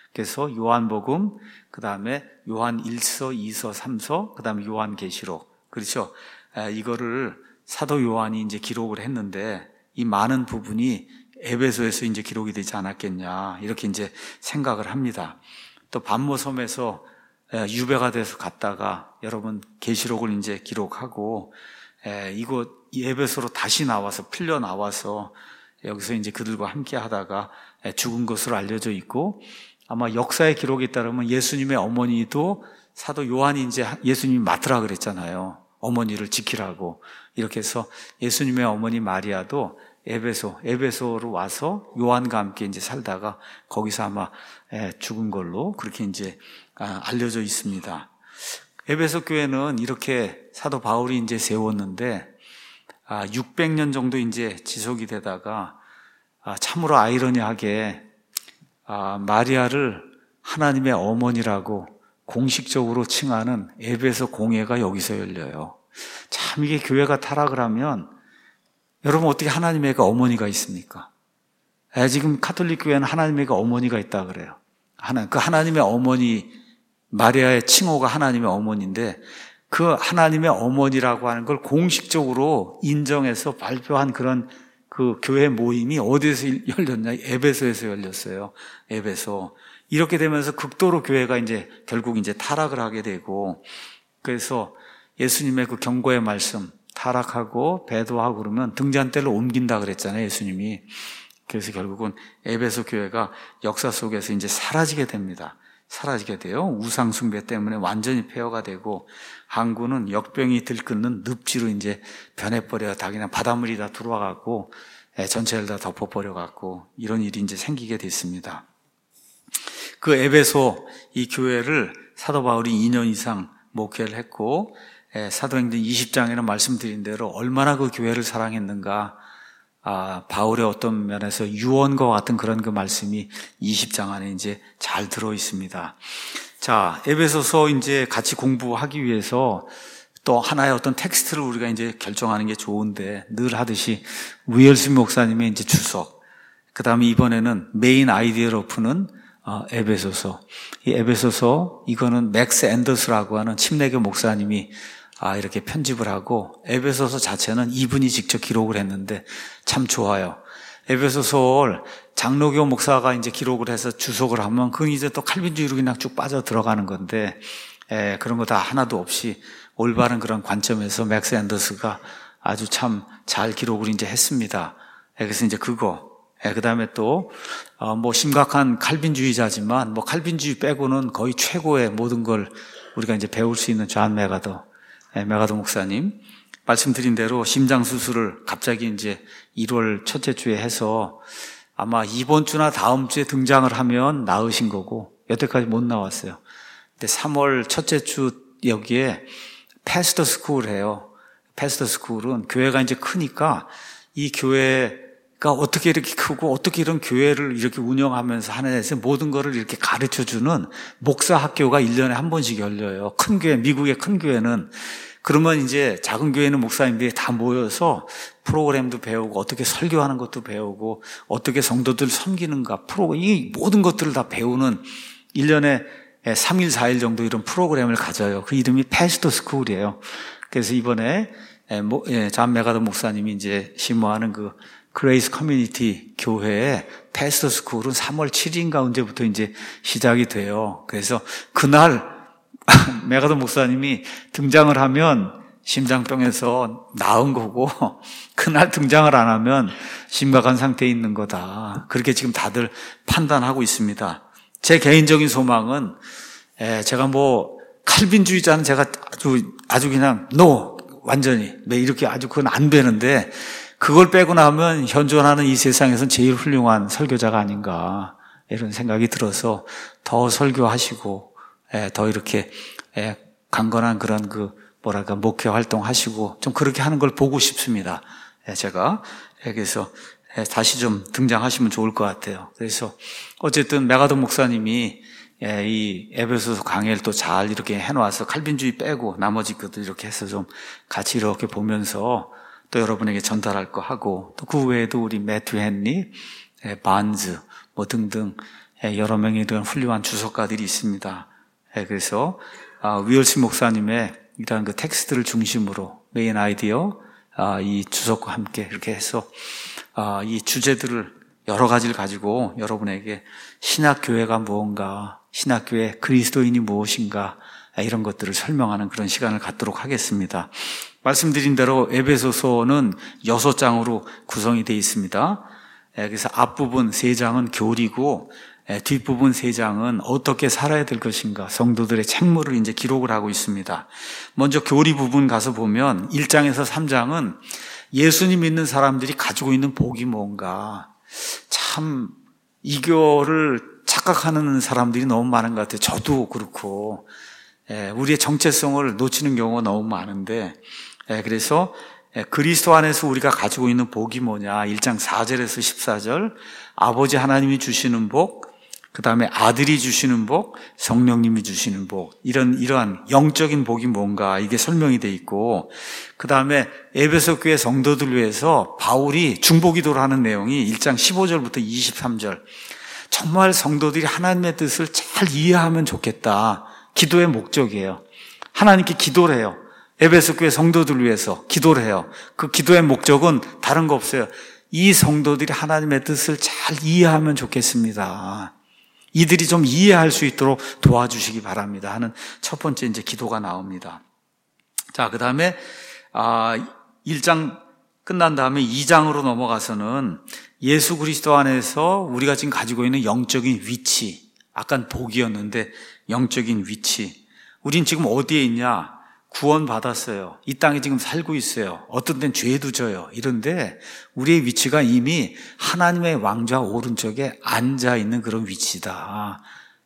그래서 요한복음, 그 다음에 요한 일서, 이서, 삼서, 그 다음에 요한계시록. 그렇죠? 이거를 사도 요한이 이제 기록을 했는데 이 많은 부분이 에베소에서 이제 기록이 되지 않았겠냐, 이렇게 이제 생각을 합니다. 또 반모섬에서 유배가 돼서 갔다가 여러분 계시록을 이제 기록하고 이곳 에베소로 다시 나와서 풀려 나와서 여기서 이제 그들과 함께 하다가 죽은 것으로 알려져 있고, 아마 역사의 기록에 따르면 예수님의 어머니도 사도 요한이 이제 예수님이 맡으라 그랬잖아요. 어머니를 지키라고. 이렇게 해서 예수님의 어머니 마리아도 에베소, 에베소로 와서 요한과 함께 이제 살다가 거기서 아마 죽은 걸로 그렇게 이제 알려져 있습니다. 에베소 교회는 이렇게 사도 바울이 이제 세웠는데 육백 년 정도 이제 지속이 되다가 참으로 아이러니하게 마리아를 하나님의 어머니라고 공식적으로 칭하는 에베소 공회가 여기서 열려요. 참 이게 교회가 타락을 하면 여러분 어떻게 하나님의 애가 어머니가 있습니까? 지금 카톨릭 교회는 하나님의 애가 어머니가 있다 그래요. 하나, 그 하나님의 어머니, 마리아의 칭호가 하나님의 어머니인데 그 하나님의 어머니라고 하는 걸 공식적으로 인정해서 발표한 그런 그 교회 모임이 어디에서 열렸냐? 에베소에서 열렸어요. 에베소. 이렇게 되면서 극도로 교회가 이제 결국 이제 타락을 하게 되고, 그래서 예수님의 그 경고의 말씀, 타락하고 배도하고 그러면 등잔대를 옮긴다 그랬잖아요, 예수님이. 그래서 결국은 에베소 교회가 역사 속에서 이제 사라지게 됩니다. 사라지게 돼요. 우상숭배 때문에 완전히 폐허가 되고, 항구는 역병이 들끓는 늪지로 이제 변해버려요. 다 그냥 바닷물이 다 들어와갖고 전체를 다 덮어버려갖고 이런 일이 이제 생기게 됐습니다. 그 에베소 이 교회를 사도 바울이 이 년 이상 목회를 했고, 사도행전 이십 장에는 말씀드린 대로 얼마나 그 교회를 사랑했는가. 아, 바울의 어떤 면에서 유언과 같은 그런 그 말씀이 이십 장 안에 이제 잘 들어 있습니다. 자, 에베소서 이제 같이 공부하기 위해서 또 하나의 어떤 텍스트를 우리가 이제 결정하는 게 좋은데, 늘 하듯이 위얼스 목사님의 이제 주석, 그 다음에 이번에는 메인 아이디어로 푸는 어, 에베소서. 이 에베소서, 이거는 맥스 앤더스라고 하는 침례교 목사님이 아, 이렇게 편집을 하고, 에베소서 자체는 이분이 직접 기록을 했는데 참 좋아요. 에베소서를 장로교 목사가 이제 기록을 해서 주석을 하면 그건 이제 또 칼빈주의로 그냥 쭉 빠져 들어가는 건데, 에, 그런 거 다 하나도 없이 올바른 그런 관점에서 맥스 앤더스가 아주 참 잘 기록을 이제 했습니다. 에, 그래서 이제 그거, 에, 그 다음에 또, 어, 뭐 심각한 칼빈주의자지만 뭐 칼빈주의 빼고는 거의 최고의 모든 걸 우리가 이제 배울 수 있는 존 메가더, 에, 메가더 목사님. 말씀드린 대로 심장 수술을 갑자기 이제 일월 첫째 주에 해서 아마 이번 주나 다음 주에 등장을 하면 나으신 거고, 여태까지 못 나왔어요. 근데 삼월 첫째 주 여기에 패스터 스쿨을 해요. 패스터 스쿨은 교회가 이제 크니까 이 교회가 어떻게 이렇게 크고 어떻게 이런 교회를 이렇게 운영하면서 하는 데서 모든 거를 이렇게 가르쳐 주는 목사 학교가 일 년에 한 번씩 열려요. 큰 교회, 미국의 큰 교회는. 그러면 이제 작은 교회는 목사님들이 다 모여서 프로그램도 배우고 어떻게 설교하는 것도 배우고 어떻게 성도들 섬기는가, 프로, 이 모든 것들을 다 배우는 일 년에 삼 일, 사 일 정도 이런 프로그램을 가져요. 그 이름이 패스터 스쿨이에요. 그래서 이번에 존 메가더 목사님이 이제 심호하는 그 그레이스 커뮤니티 교회에 패스터 스쿨은 삼월 칠일인가 언제부터 이제 시작이 돼요. 그래서 그날 메가더 목사님이 등장을 하면 심장병에서 나은 거고, 그날 등장을 안 하면 심각한 상태에 있는 거다. 그렇게 지금 다들 판단하고 있습니다. 제 개인적인 소망은, 에, 제가 뭐 칼빈주의자는 제가 아주 아주 그냥 노 완전히 매 이렇게 아주 그건 안 되는데, 그걸 빼고 나면 현존하는 이 세상에서는 제일 훌륭한 설교자가 아닌가 이런 생각이 들어서 더 설교하시고, 예, 더 이렇게, 예, 강건한 그런 그, 뭐랄까, 목회 활동하시고, 좀 그렇게 하는 걸 보고 싶습니다. 예, 제가. 예, 그래서, 예, 다시 좀 등장하시면 좋을 것 같아요. 그래서, 어쨌든, 메가더 목사님이, 예, 이 에베소서 강해를 또 잘 이렇게 해놓아서 칼빈주의 빼고, 나머지 것도 이렇게 해서 좀 같이 이렇게 보면서 또 여러분에게 전달할 거 하고, 또 그 외에도 우리 매튜 헨리, 예, 반즈, 뭐 등등, 여러 명의 이런 훌륭한 주석가들이 있습니다. 그래서 위얼스 목사님의 이러한 그 텍스트를 중심으로 메인 아이디어, 이 주석과 함께 이렇게 해서 이 주제들을 여러 가지를 가지고 여러분에게 신학교회가 무언가, 신학교회 그리스도인이 무엇인가, 이런 것들을 설명하는 그런 시간을 갖도록 하겠습니다. 말씀드린 대로 에베소서는 여섯 장으로 구성이 되어 있습니다. 그래서 앞부분 세 장은 교리고 뒷부분 세 장은 어떻게 살아야 될 것인가, 성도들의 책무를 이제 기록을 하고 있습니다. 먼저 교리 부분 가서 보면 일 장에서 삼 장은 예수님 믿는 사람들이 가지고 있는 복이 뭔가, 참 이거를 착각하는 사람들이 너무 많은 것 같아요. 저도 그렇고 우리의 정체성을 놓치는 경우가 너무 많은데, 그래서 그리스도 안에서 우리가 가지고 있는 복이 뭐냐, 일 장 사 절에서 십사 절, 아버지 하나님이 주시는 복, 그 다음에 아들이 주시는 복, 성령님이 주시는 복, 이런 이러한 영적인 복이 뭔가, 이게 설명이 돼 있고, 그 다음에 에베소 교회 성도들 위해서 바울이 중보기도를 하는 내용이 일 장 십오 절부터 이십삼 절, 정말 성도들이 하나님의 뜻을 잘 이해하면 좋겠다, 기도의 목적이에요. 하나님께 기도를 해요. 에베소 교회 성도들 위해서 기도를 해요. 그 기도의 목적은 다른 거 없어요. 이 성도들이 하나님의 뜻을 잘 이해하면 좋겠습니다. 이들이 좀 이해할 수 있도록 도와주시기 바랍니다 하는 첫 번째 이제 기도가 나옵니다. 자, 그 다음에 아, 일 장 끝난 다음에 이 장으로 넘어가서는 예수 그리스도 안에서 우리가 지금 가지고 있는 영적인 위치, 아깐 복이었는데 영적인 위치, 우린 지금 어디에 있냐? 구원 받았어요. 이 땅에 지금 살고 있어요. 어떤 데는 죄도 져요. 이런데 우리의 위치가 이미 하나님의 왕좌 오른쪽에 앉아 있는 그런 위치다.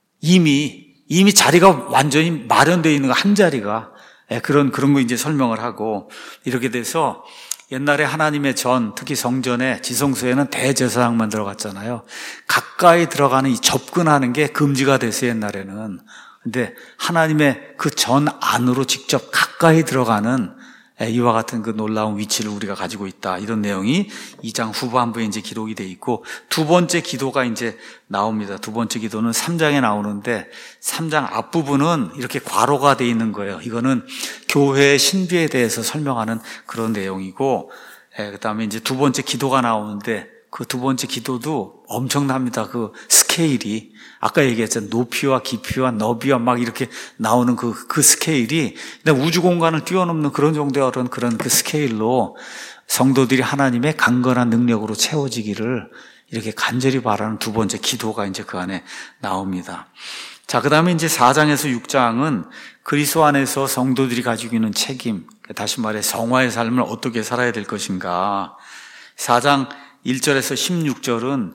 이미 이미 자리가 완전히 마련되어 있는 거, 한 자리가, 그런 그런 거 이제 설명을 하고, 이렇게 돼서 옛날에 하나님의 전, 특히 성전에 지성소에는 대제사장만 들어갔잖아요. 가까이 들어가는 이 접근하는 게 금지가 됐어요, 옛날에는. 근데 하나님의 그 전 안으로 직접 가까이 들어가는 이와 같은 그 놀라운 위치를 우리가 가지고 있다, 이런 내용이 이 장 후반부에 이제 기록이 돼 있고, 두 번째 기도가 이제 나옵니다. 두 번째 기도는 삼 장에 나오는데, 삼 장 앞부분은 이렇게 괄호가 돼 있는 거예요. 이거는 교회의 신비에 대해서 설명하는 그런 내용이고, 그 다음에 이제 두 번째 기도가 나오는데, 그 두 번째 기도도 엄청납니다. 그 스케일이. 아까 얘기했잖아요. 높이와 깊이와 너비와 막 이렇게 나오는 그, 그 스케일이 우주 공간을 뛰어넘는 그런 정도의 그런 그 스케일로 성도들이 하나님의 강건한 능력으로 채워지기를 이렇게 간절히 바라는 두 번째 기도가 이제 그 안에 나옵니다. 자, 그 다음에 이제 사 장에서 육 장은 그리스도 안에서 성도들이 가지고 있는 책임, 다시 말해 성화의 삶을 어떻게 살아야 될 것인가. 사 장 일 절에서 십육 절은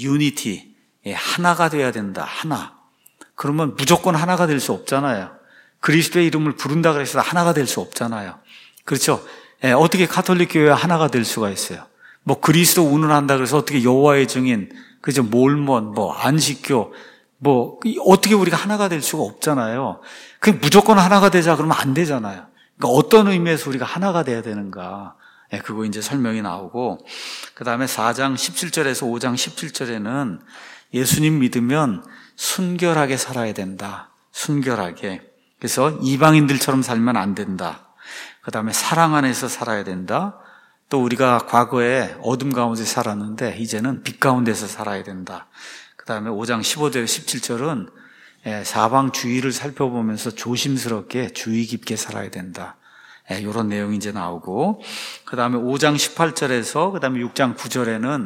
유니티, 하나가 돼야 된다, 하나. 그러면 무조건 하나가 될 수 없잖아요. 그리스도의 이름을 부른다 그래서 하나가 될 수 없잖아요. 그렇죠? 어떻게 가톨릭 교회가 하나가 될 수가 있어요? 뭐 그리스도 운운한다 그래서 어떻게 여호와의 증인, 그죠? 몰몬, 뭐 안식교, 뭐 어떻게 우리가 하나가 될 수가 없잖아요. 그 무조건 하나가 되자 그러면 안 되잖아요. 그러니까 어떤 의미에서 우리가 하나가 돼야 되는가? 네, 그거 이제 설명이 나오고, 그 다음에 사 장 십칠 절에서 오 장 십칠 절에는 예수님 믿으면 순결하게 살아야 된다. 순결하게. 그래서 이방인들처럼 살면 안 된다. 그 다음에 사랑 안에서 살아야 된다. 또 우리가 과거에 어둠 가운데 살았는데 이제는 빛 가운데서 살아야 된다. 그 다음에 오 장 십오 절 십칠 절은 사방 주위를 살펴보면서 조심스럽게 주의 깊게 살아야 된다. 이런 내용이 이제 나오고, 그 다음에 오 장 십팔 절에서 그 다음에 육 장 구 절에는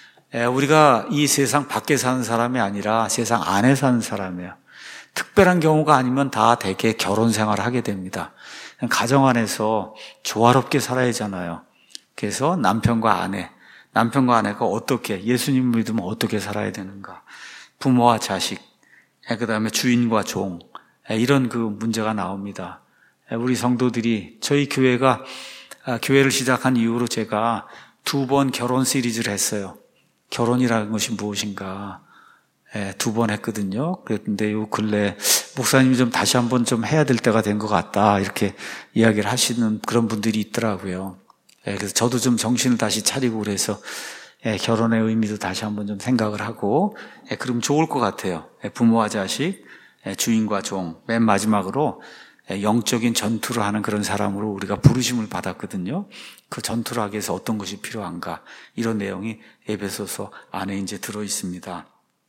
우리가 이 세상 밖에 사는 사람이 아니라 세상 안에 사는 사람이에요. 특별한 경우가 아니면 다 대개 결혼 생활을 하게 됩니다. 가정 안에서 조화롭게 살아야 하잖아요. 그래서 남편과 아내, 남편과 아내가 어떻게, 예수님 믿으면 어떻게 살아야 되는가, 부모와 자식, 그 다음에 주인과 종, 이런 그 문제가 나옵니다. 우리 성도들이, 저희 교회가 교회를 시작한 이후로 제가 두 번 결혼 시리즈를 했어요. 결혼이라는 것이 무엇인가 두 번 했거든요. 그런데 요 근래 목사님이 좀 다시 한번 좀 해야 될 때가 된 것 같다, 이렇게 이야기를 하시는 그런 분들이 있더라고요. 그래서 저도 좀 정신을 다시 차리고 그래서 예, 결혼의 의미도 다시 한번 좀 생각을 하고, 예, 그럼 좋을 것 같아요. 예, 부모와 자식, 예, 주인과 종, 맨 마지막으로 예, 영적인 전투를 하는 그런 사람으로 우리가 부르심을 받았거든요. 그 전투를 하기 위해서 어떤 것이 필요한가, 이런 내용이 에베소서 안에 이제 들어 있습니다.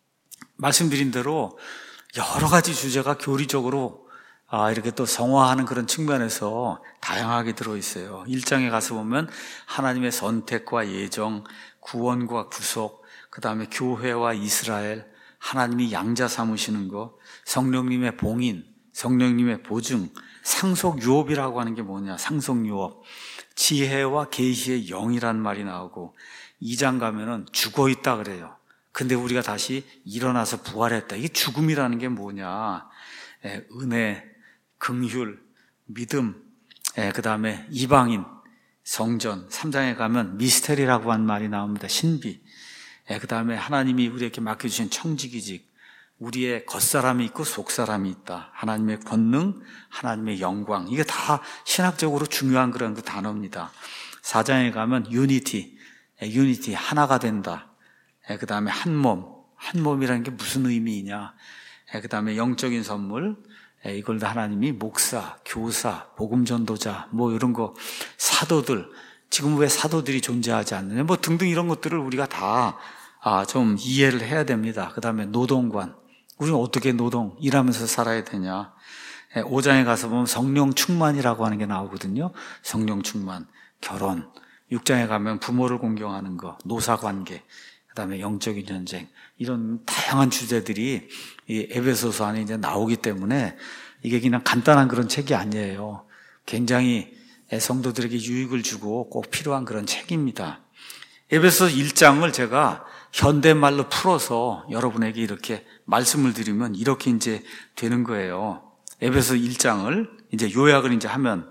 말씀드린 대로 여러 가지 주제가 교리적으로 아, 이렇게 또 성화하는 그런 측면에서 다양하게 들어있어요. 일 장에 가서 보면 하나님의 선택과 예정, 구원과 구속, 그 다음에 교회와 이스라엘, 하나님이 양자 삼으시는 것, 성령님의 봉인, 성령님의 보증, 상속유업이라고 하는 게 뭐냐, 상속유업, 지혜와 계시의 영이란 말이 나오고, 이 장 가면은 죽어있다 그래요. 근데 우리가 다시 일어나서 부활했다. 이게 죽음이라는 게 뭐냐, 예, 은혜, 긍휼, 믿음, 예, 그 다음에 이방인, 성전, 삼 장에 가면 미스테리라고 하는 말이 나옵니다. 신비. 예, 그 다음에 하나님이 우리에게 맡겨주신 청지기직, 우리의 겉사람이 있고 속사람이 있다. 하나님의 권능, 하나님의 영광. 이게 다 신학적으로 중요한 그런 그 단어입니다. 사 장에 가면 유니티, 예, 유니티, 하나가 된다. 예, 그 다음에 한 몸, 한 몸이라는 게 무슨 의미이냐. 예, 그 다음에 영적인 선물, 이걸 다 하나님이 목사, 교사, 복음전도자, 뭐 이런 거, 사도들, 지금 왜 사도들이 존재하지 않느냐, 뭐 등등 이런 것들을 우리가 다 좀 이해를 해야 됩니다. 그 다음에 노동관, 우리는 어떻게 노동, 일하면서 살아야 되냐. 오 장에 가서 보면 성령 충만이라고 하는 게 나오거든요. 성령 충만, 결혼. 육 장에 가면 부모를 공경하는 거, 노사관계, 그 다음에 영적인 전쟁, 이런 다양한 주제들이 이 에베소서 안에 이제 나오기 때문에 이게 그냥 간단한 그런 책이 아니에요. 굉장히 성도들에게 유익을 주고 꼭 필요한 그런 책입니다. 에베소서 일 장을 제가 현대말로 풀어서 여러분에게 이렇게 말씀을 드리면 이렇게 이제 되는 거예요. 에베소서 일 장을 이제 요약을 이제 하면,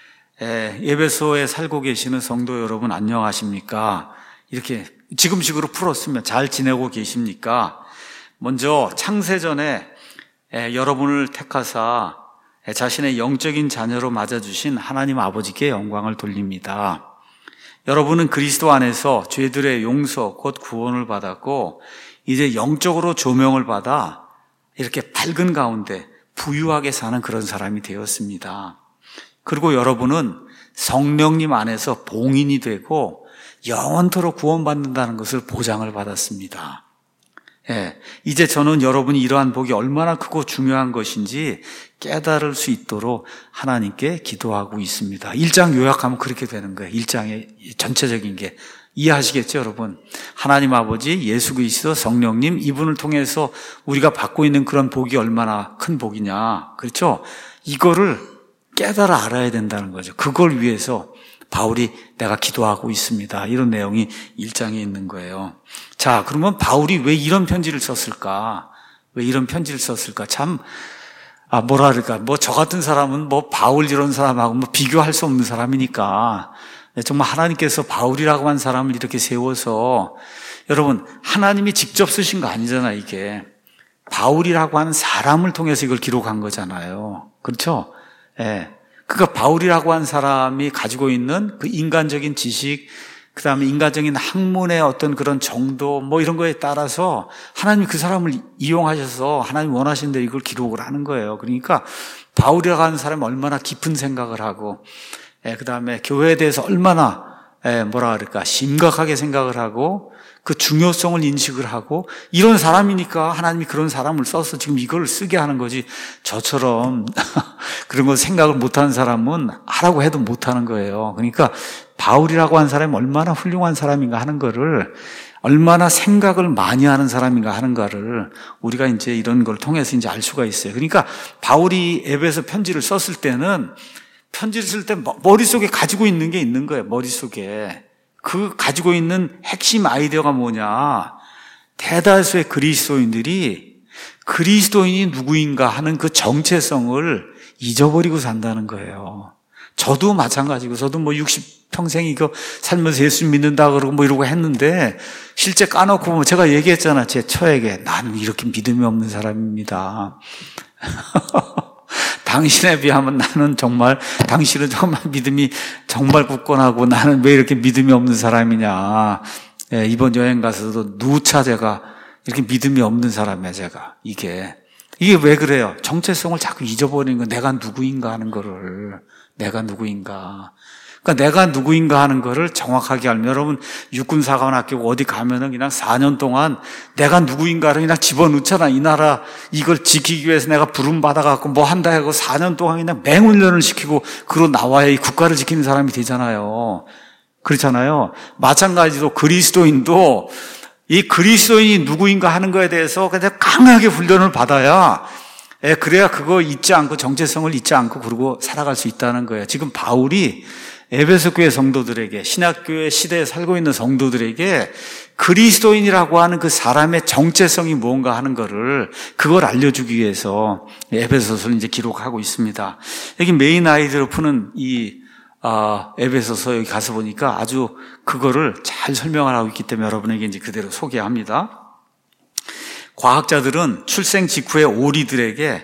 에베소에 살고 계시는 성도 여러분 안녕하십니까? 이렇게 지금식으로 풀었으면 잘 지내고 계십니까? 먼저 창세전에 여러분을 택하사 자신의 영적인 자녀로 맞아주신 하나님 아버지께 영광을 돌립니다. 여러분은 그리스도 안에서 죄들의 용서 곧 구원을 받았고 이제 영적으로 조명을 받아 이렇게 밝은 가운데 부유하게 사는 그런 사람이 되었습니다. 그리고 여러분은 성령님 안에서 봉인이 되고 영원토록 구원받는다는 것을 보장을 받았습니다. 예, 이제 저는 여러분이 이러한 복이 얼마나 크고 중요한 것인지 깨달을 수 있도록 하나님께 기도하고 있습니다. 일 장 요약하면 그렇게 되는 거예요. 일 장의 전체적인 게. 이해하시겠죠, 여러분? 하나님 아버지, 예수 그리스도, 성령님, 이분을 통해서 우리가 받고 있는 그런 복이 얼마나 큰 복이냐. 그렇죠? 이거를 깨달아 알아야 된다는 거죠. 그걸 위해서 바울이 내가 기도하고 있습니다. 이런 내용이 일 장에 있는 거예요. 자, 그러면 바울이 왜 이런 편지를 썼을까? 왜 이런 편지를 썼을까? 참, 아, 뭐라 그럴까? 뭐, 저 같은 사람은 뭐, 바울 이런 사람하고 뭐, 비교할 수 없는 사람이니까. 정말 하나님께서 바울이라고 한 사람을 이렇게 세워서, 여러분, 하나님이 직접 쓰신 거 아니잖아요, 이게. 바울이라고 하는 사람을 통해서 이걸 기록한 거잖아요. 그렇죠? 예. 그러니까 바울이라고 한 사람이 가지고 있는 그 인간적인 지식, 그 다음에 인간적인 학문의 어떤 그런 정도, 뭐 이런 거에 따라서 하나님이 그 사람을 이용하셔서 하나님 원하신 대로 이걸 기록을 하는 거예요. 그러니까 바울이라고 하는 사람이 얼마나 깊은 생각을 하고, 예, 그 다음에 교회에 대해서 얼마나, 예, 뭐라 그럴까, 심각하게 생각을 하고, 그 중요성을 인식을 하고, 이런 사람이니까 하나님이 그런 사람을 써서 지금 이걸 쓰게 하는 거지, 저처럼 그런 거 생각을 못하는 사람은 하라고 해도 못하는 거예요. 그러니까 바울이라고 한 사람이 얼마나 훌륭한 사람인가 하는 거를, 얼마나 생각을 많이 하는 사람인가 하는 거를 우리가 이제 이런 걸 통해서 이제 알 수가 있어요. 그러니까 바울이 에베소 편지를 썼을 때는 편지를 쓸 때 머릿속에 가지고 있는 게 있는 거예요. 머릿속에. 그 가지고 있는 핵심 아이디어가 뭐냐. 대다수의 그리스도인들이 그리스도인이 누구인가 하는 그 정체성을 잊어버리고 산다는 거예요. 저도 마찬가지고, 저도 뭐 육십 평생 이거 살면서 예수 믿는다 그러고 뭐 이러고 했는데, 실제 까놓고 보면 제가 얘기했잖아, 제 처에게. 나는 이렇게 믿음이 없는 사람입니다. 당신에 비하면 나는 정말, 당신은 정말 믿음이 정말 굳건하고 나는 왜 이렇게 믿음이 없는 사람이냐. 예, 이번 여행 가서도 누차 제가 이렇게 믿음이 없는 사람이야, 제가. 이게. 이게 왜 그래요? 정체성을 자꾸 잊어버리는 거, 내가 누구인가 하는 거를. 내가 누구인가. 그러니까 내가 누구인가 하는 거를 정확하게 알면, 여러분, 육군사관학교 어디 가면은 그냥 사 년 동안 내가 누구인가를 그냥 집어넣잖아. 이 나라, 이걸 지키기 위해서 내가 부름 받아갖고 뭐 한다 하고 사 년 동안 그냥 맹훈련을 시키고, 그러고 나와야 이 국가를 지키는 사람이 되잖아요. 그렇잖아요. 마찬가지로 그리스도인도 이 그리스도인이 누구인가 하는 거에 대해서 그냥 강하게 훈련을 받아야, 예, 그래야 그거 잊지 않고 정체성을 잊지 않고 그러고 살아갈 수 있다는 거예요. 지금 바울이 에베소 교회 성도들에게, 신약교회 시대에 살고 있는 성도들에게 그리스도인이라고 하는 그 사람의 정체성이 무언가 하는 거를, 그걸 알려주기 위해서 에베소서를 이제 기록하고 있습니다. 여기 메인 아이디어로 푸는 이 아, 에베소서 여기 가서 보니까 아주 그거를 잘 설명을 하고 있기 때문에 여러분에게 이제 그대로 소개합니다. 과학자들은 출생 직후에 오리들에게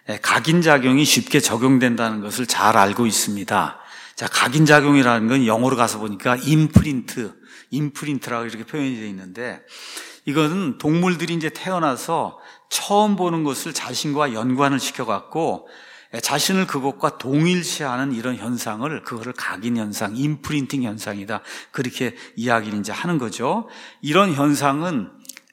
각인작용이 쉽게 적용된다는 것을 잘 알고 있습니다. 자, 각인작용이라는 건 영어로 가서 보니까 임프린트, 임프린트라고 이렇게 표현이 되어 있는데, 이거는 동물들이 이제 태어나서 처음 보는 것을 자신과 연관을 시켜갖고 자신을 그것과 동일시하는 이런 현상을, 그거를 각인 현상, 임프린팅 현상이다, 그렇게 이야기를 이제 하는 거죠. 이런 현상은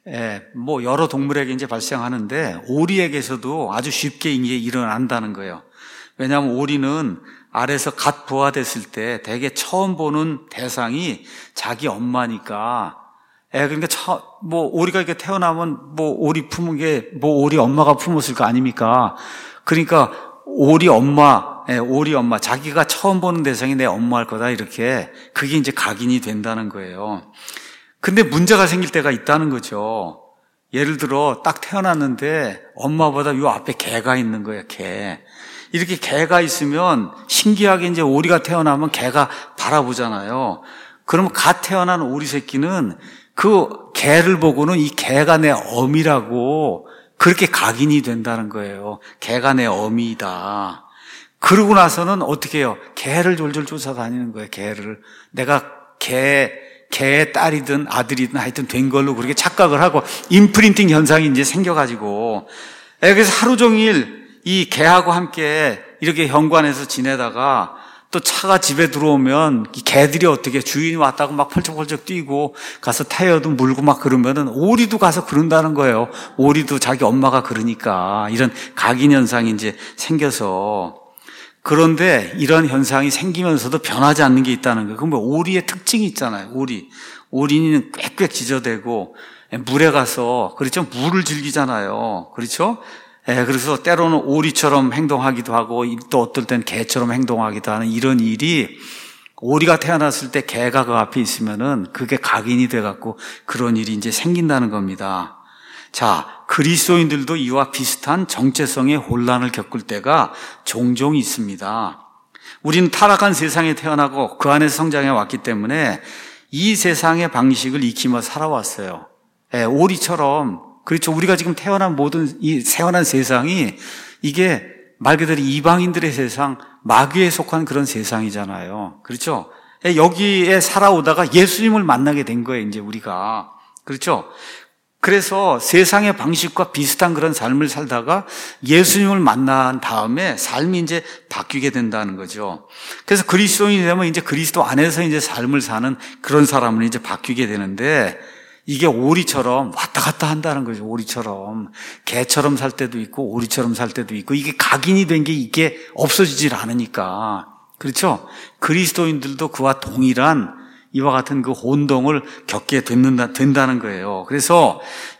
뭐 여러 동물에게 이제 발생하는데 오리에게서도 아주 쉽게 이게 일어난다는 거예요. 왜냐하면 오리는 알에서 갓 부화됐을 때 대개 처음 보는 대상이 자기 엄마니까, 예, 그러니까 처, 뭐 오리가 이렇게 태어나면 뭐 오리 품은 게 뭐 오리 엄마가 품었을 거 아닙니까? 그러니까 오리 엄마, 예, 오리 엄마, 자기가 처음 보는 대상이 내 엄마일 거다, 이렇게. 그게 이제 각인이 된다는 거예요. 근데 문제가 생길 때가 있다는 거죠. 예를 들어 딱 태어났는데 엄마보다 요 앞에 개가 있는 거예요, 개. 이렇게 개가 있으면 신기하게 이제 오리가 태어나면 개가 바라보잖아요. 그러면 갓 태어난 오리 새끼는 그 개를 보고는 이 개가 내 어미라고 그렇게 각인이 된다는 거예요. 개가 내 어미이다. 그러고 나서는 어떻게 해요? 개를 졸졸 쫓아다니는 거예요, 개를. 내가 개, 개의 딸이든 아들이든 하여튼 된 걸로 그렇게 착각을 하고 임프린팅 현상이 이제 생겨가지고, 그래서 하루 종일 이 개하고 함께 이렇게 현관에서 지내다가 또 차가 집에 들어오면 이 개들이 어떻게, 주인이 왔다고 막 펄쩍펄쩍 뛰고 가서 타이어도 물고 막 그러면은 오리도 가서 그런다는 거예요. 오리도 자기 엄마가 그러니까. 이런 각인 현상이 이제 생겨서. 그런데 이런 현상이 생기면서도 변하지 않는 게 있다는 거예요. 그럼 뭐 오리의 특징이 있잖아요. 오리. 오리는 꽥꽥 짖어대고 물에 가서, 그렇죠? 물을 즐기잖아요. 그렇죠? 예, 그래서 때로는 오리처럼 행동하기도 하고 또 어떨 땐 개처럼 행동하기도 하는 이런 일이, 오리가 태어났을 때 개가 그 앞에 있으면은 그게 각인이 돼갖고 그런 일이 이제 생긴다는 겁니다. 자, 그리스도인들도 이와 비슷한 정체성의 혼란을 겪을 때가 종종 있습니다. 우리는 타락한 세상에 태어나고 그 안에서 성장해 왔기 때문에 이 세상의 방식을 익히며 살아왔어요. 예, 오리처럼. 그렇죠. 우리가 지금 태어난 모든 이 태어난 세상이 이게 말 그대로 이방인들의 세상, 마귀에 속한 그런 세상이잖아요. 그렇죠. 여기에 살아오다가 예수님을 만나게 된 거예요, 이제 우리가. 그렇죠. 그래서 세상의 방식과 비슷한 그런 삶을 살다가 예수님을 만난 다음에 삶이 이제 바뀌게 된다는 거죠. 그래서 그리스도인이 되면 이제 그리스도 안에서 이제 삶을 사는 그런 사람은 이제 바뀌게 되는데, 이게 오리처럼 왔다 갔다 한다는 거죠. 오리처럼. 개처럼 살 때도 있고 오리처럼 살 때도 있고, 이게 각인이 된 게 이게 없어지질 않으니까. 그렇죠? 그리스도인들도 그와 동일한 이와 같은 그 혼동을 겪게 된다, 된다는 거예요. 그래서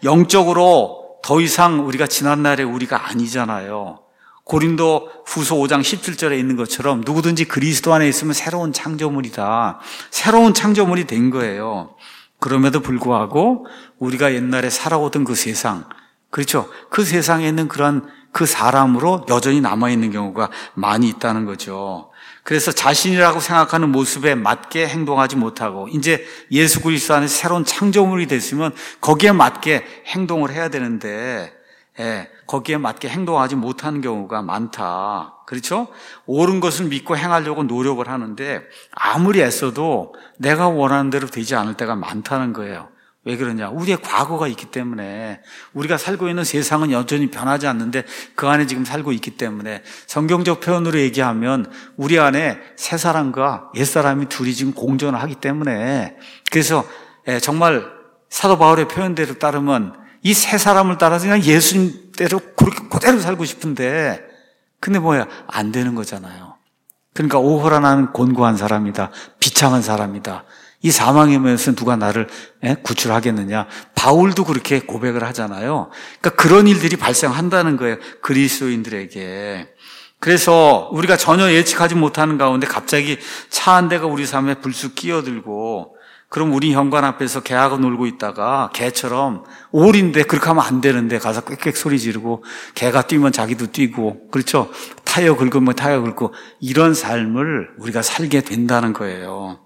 영적으로 더 이상 우리가 지난날의 우리가 아니잖아요. 고린도 후서 오 장 십칠 절에 있는 것처럼 누구든지 그리스도 안에 있으면 새로운 창조물이다. 새로운 창조물이 된 거예요. 그럼에도 불구하고 우리가 옛날에 살아오던 그 세상, 그렇죠? 그 세상에 있는 그런 그 사람으로 여전히 남아있는 경우가 많이 있다는 거죠. 그래서 자신이라고 생각하는 모습에 맞게 행동하지 못하고, 이제 예수 그리스도 안에서 새로운 창조물이 됐으면 거기에 맞게 행동을 해야 되는데, 예, 거기에 맞게 행동하지 못하는 경우가 많다. 그렇죠? 옳은 것을 믿고 행하려고 노력을 하는데 아무리 애써도 내가 원하는 대로 되지 않을 때가 많다는 거예요. 왜 그러냐? 우리의 과거가 있기 때문에, 우리가 살고 있는 세상은 여전히 변하지 않는데 그 안에 지금 살고 있기 때문에, 성경적 표현으로 얘기하면 우리 안에 새 사람과 옛 사람이 둘이 지금 공존을 하기 때문에, 그래서 정말 사도 바울의 표현대로 따르면 이 새 사람을 따라서 그냥 예수님대로 그렇게 그대로 살고 싶은데, 근데 뭐야? 안 되는 거잖아요. 그러니까 오호라 나는 곤고한 사람이다. 비참한 사람이다. 이 사망의 문에서 누가 나를 구출하겠느냐. 바울도 그렇게 고백을 하잖아요. 그러니까 그런 일들이 발생한다는 거예요, 그리스도인들에게. 그래서 우리가 전혀 예측하지 못하는 가운데 갑자기 차 한 대가 우리 삶에 불쑥 끼어들고, 그럼 우리 현관 앞에서 개하고 놀고 있다가 개처럼, 올인데 그렇게 하면 안 되는데 가서 꽥꽥 소리 지르고, 개가 뛰면 자기도 뛰고, 그렇죠? 타이어 긁으면 타이어 긁고, 이런 삶을 우리가 살게 된다는 거예요.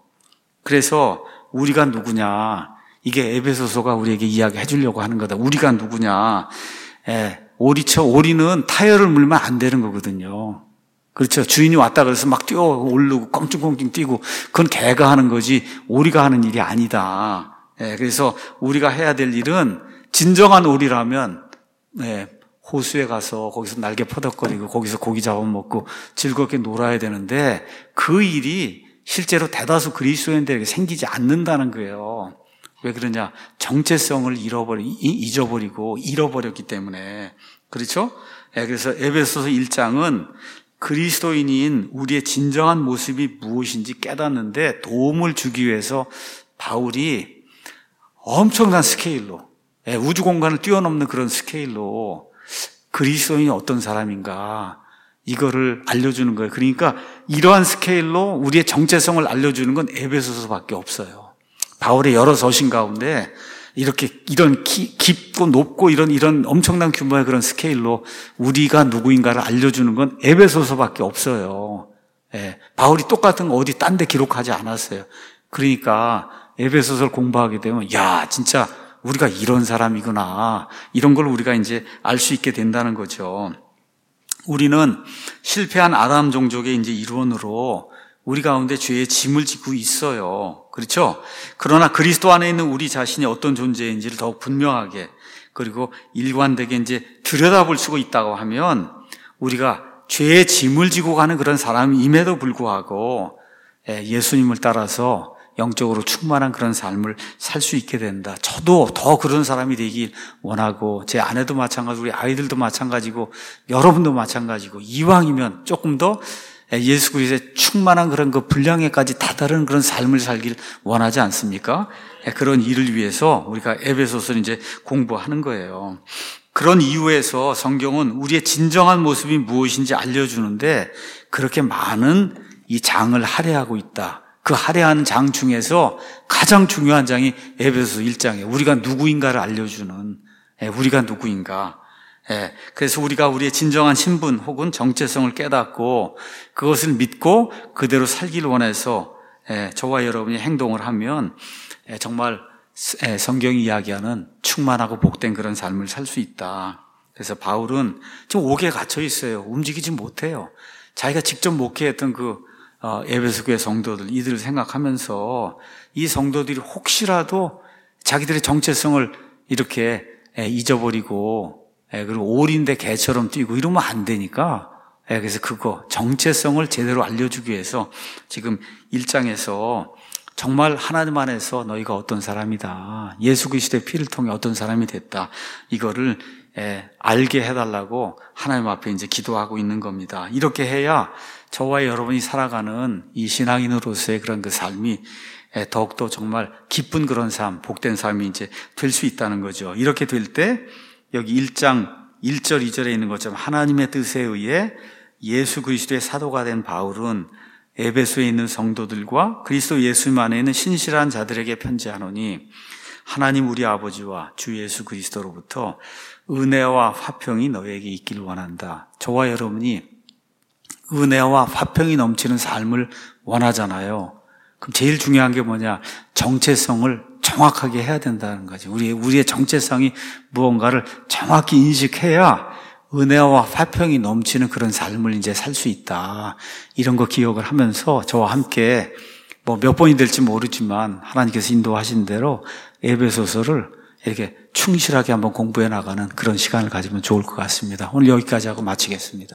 그래서 우리가 누구냐, 이게 에베소서가 우리에게 이야기해 주려고 하는 거다. 우리가 누구냐. 예, 오리처, 오리는 타이어를 물면 안 되는 거거든요. 그렇죠? 주인이 왔다 그래서 막 뛰어 오르고 껑충껑충 뛰고, 그건 개가 하는 거지 오리가 하는 일이 아니다. 예, 그래서 우리가 해야 될 일은, 진정한 오리라면 예, 호수에 가서 거기서 날개 퍼덕거리고 거기서 고기 잡아먹고 즐겁게 놀아야 되는데, 그 일이 실제로 대다수 그리스도인들에게 생기지 않는다는 거예요. 왜 그러냐? 정체성을 잃어버리, 잊어버리고 잃어버렸기 때문에. 그렇죠? 예, 그래서 에베소서 일 장은 그리스도인인 우리의 진정한 모습이 무엇인지 깨닫는데 도움을 주기 위해서 바울이 엄청난 스케일로, 예, 우주 공간을 뛰어넘는 그런 스케일로 그리스도인이 어떤 사람인가, 이거를 알려주는 거예요. 그러니까 이러한 스케일로 우리의 정체성을 알려주는 건 에베소서밖에 없어요. 바울의 여러 서신 가운데 이렇게 이런 기, 깊고 높고 이런 이런 엄청난 규모의 그런 스케일로 우리가 누구인가를 알려주는 건 에베소서밖에 없어요. 예, 바울이 똑같은 거 어디 딴 데 기록하지 않았어요. 그러니까 에베소서를 공부하게 되면, 야, 진짜 우리가 이런 사람이구나, 이런 걸 우리가 이제 알 수 있게 된다는 거죠. 우리는 실패한 아담 종족의 이제 일원으로 우리 가운데 죄의 짐을 지고 있어요. 그렇죠? 그러나 그리스도 안에 있는 우리 자신이 어떤 존재인지를 더욱 분명하게, 그리고 일관되게 이제 들여다볼 수가 있다고 하면, 우리가 죄의 짐을 지고 가는 그런 사람임에도 불구하고 예수님을 따라서 영적으로 충만한 그런 삶을 살 수 있게 된다. 저도 더 그런 사람이 되길 원하고, 제 아내도 마찬가지고 우리 아이들도 마찬가지고 여러분도 마찬가지고, 이왕이면 조금 더 예수 그리스도의 충만한 그런 그 분량에까지 다다른 그런 삶을 살길 원하지 않습니까? 그런 일을 위해서 우리가 에베소서를 이제 공부하는 거예요. 그런 이유에서 성경은 우리의 진정한 모습이 무엇인지 알려주는데 그렇게 많은 이 장을 할애하고 있다. 그 할애하는 장 중에서 가장 중요한 장이 에베소서 일 장이에요. 우리가 누구인가를 알려주는, 우리가 누구인가. 그래서 우리가 우리의 진정한 신분 혹은 정체성을 깨닫고 그것을 믿고 그대로 살기를 원해서 저와 여러분이 행동을 하면 정말 성경이 이야기하는 충만하고 복된 그런 삶을 살 수 있다. 그래서 바울은 지금 옥에 갇혀 있어요. 움직이지 못해요. 자기가 직접 목회했던 그 에베소 교회 성도들, 이들을 생각하면서 이 성도들이 혹시라도 자기들의 정체성을 이렇게 잊어버리고, 그리고 오리인데 개처럼 뛰고 이러면 안 되니까, 그래서 그거 정체성을 제대로 알려주기 위해서 지금 일 장에서 정말 하나님 안에서 너희가 어떤 사람이다, 예수 그리스도의 피를 통해 어떤 사람이 됐다, 이거를 알게 해달라고 하나님 앞에 이제 기도하고 있는 겁니다. 이렇게 해야 저와 여러분이 살아가는 이 신앙인으로서의 그런 그 삶이 더욱더 정말 기쁜 그런 삶, 복된 삶이 이제 될 수 있다는 거죠. 이렇게 될 때 여기 일 장 일 절 이 절에 있는 것처럼 하나님의 뜻에 의해 예수 그리스도의 사도가 된 바울은 에베소에 있는 성도들과 그리스도 예수님 안에 있는 신실한 자들에게 편지하노니 하나님 우리 아버지와 주 예수 그리스도로부터 은혜와 화평이 너에게 있기를 원한다. 저와 여러분이 은혜와 화평이 넘치는 삶을 원하잖아요. 그럼 제일 중요한 게 뭐냐? 정체성을 정확하게 해야 된다는 거죠. 우리, 우리의 정체성이 무언가를 정확히 인식해야 은혜와 화평이 넘치는 그런 삶을 이제 살 수 있다. 이런 거 기억을 하면서 저와 함께 뭐 몇 번이 될지 모르지만 하나님께서 인도하신 대로 에베소서를 이렇게 충실하게 한번 공부해 나가는 그런 시간을 가지면 좋을 것 같습니다. 오늘 여기까지 하고 마치겠습니다.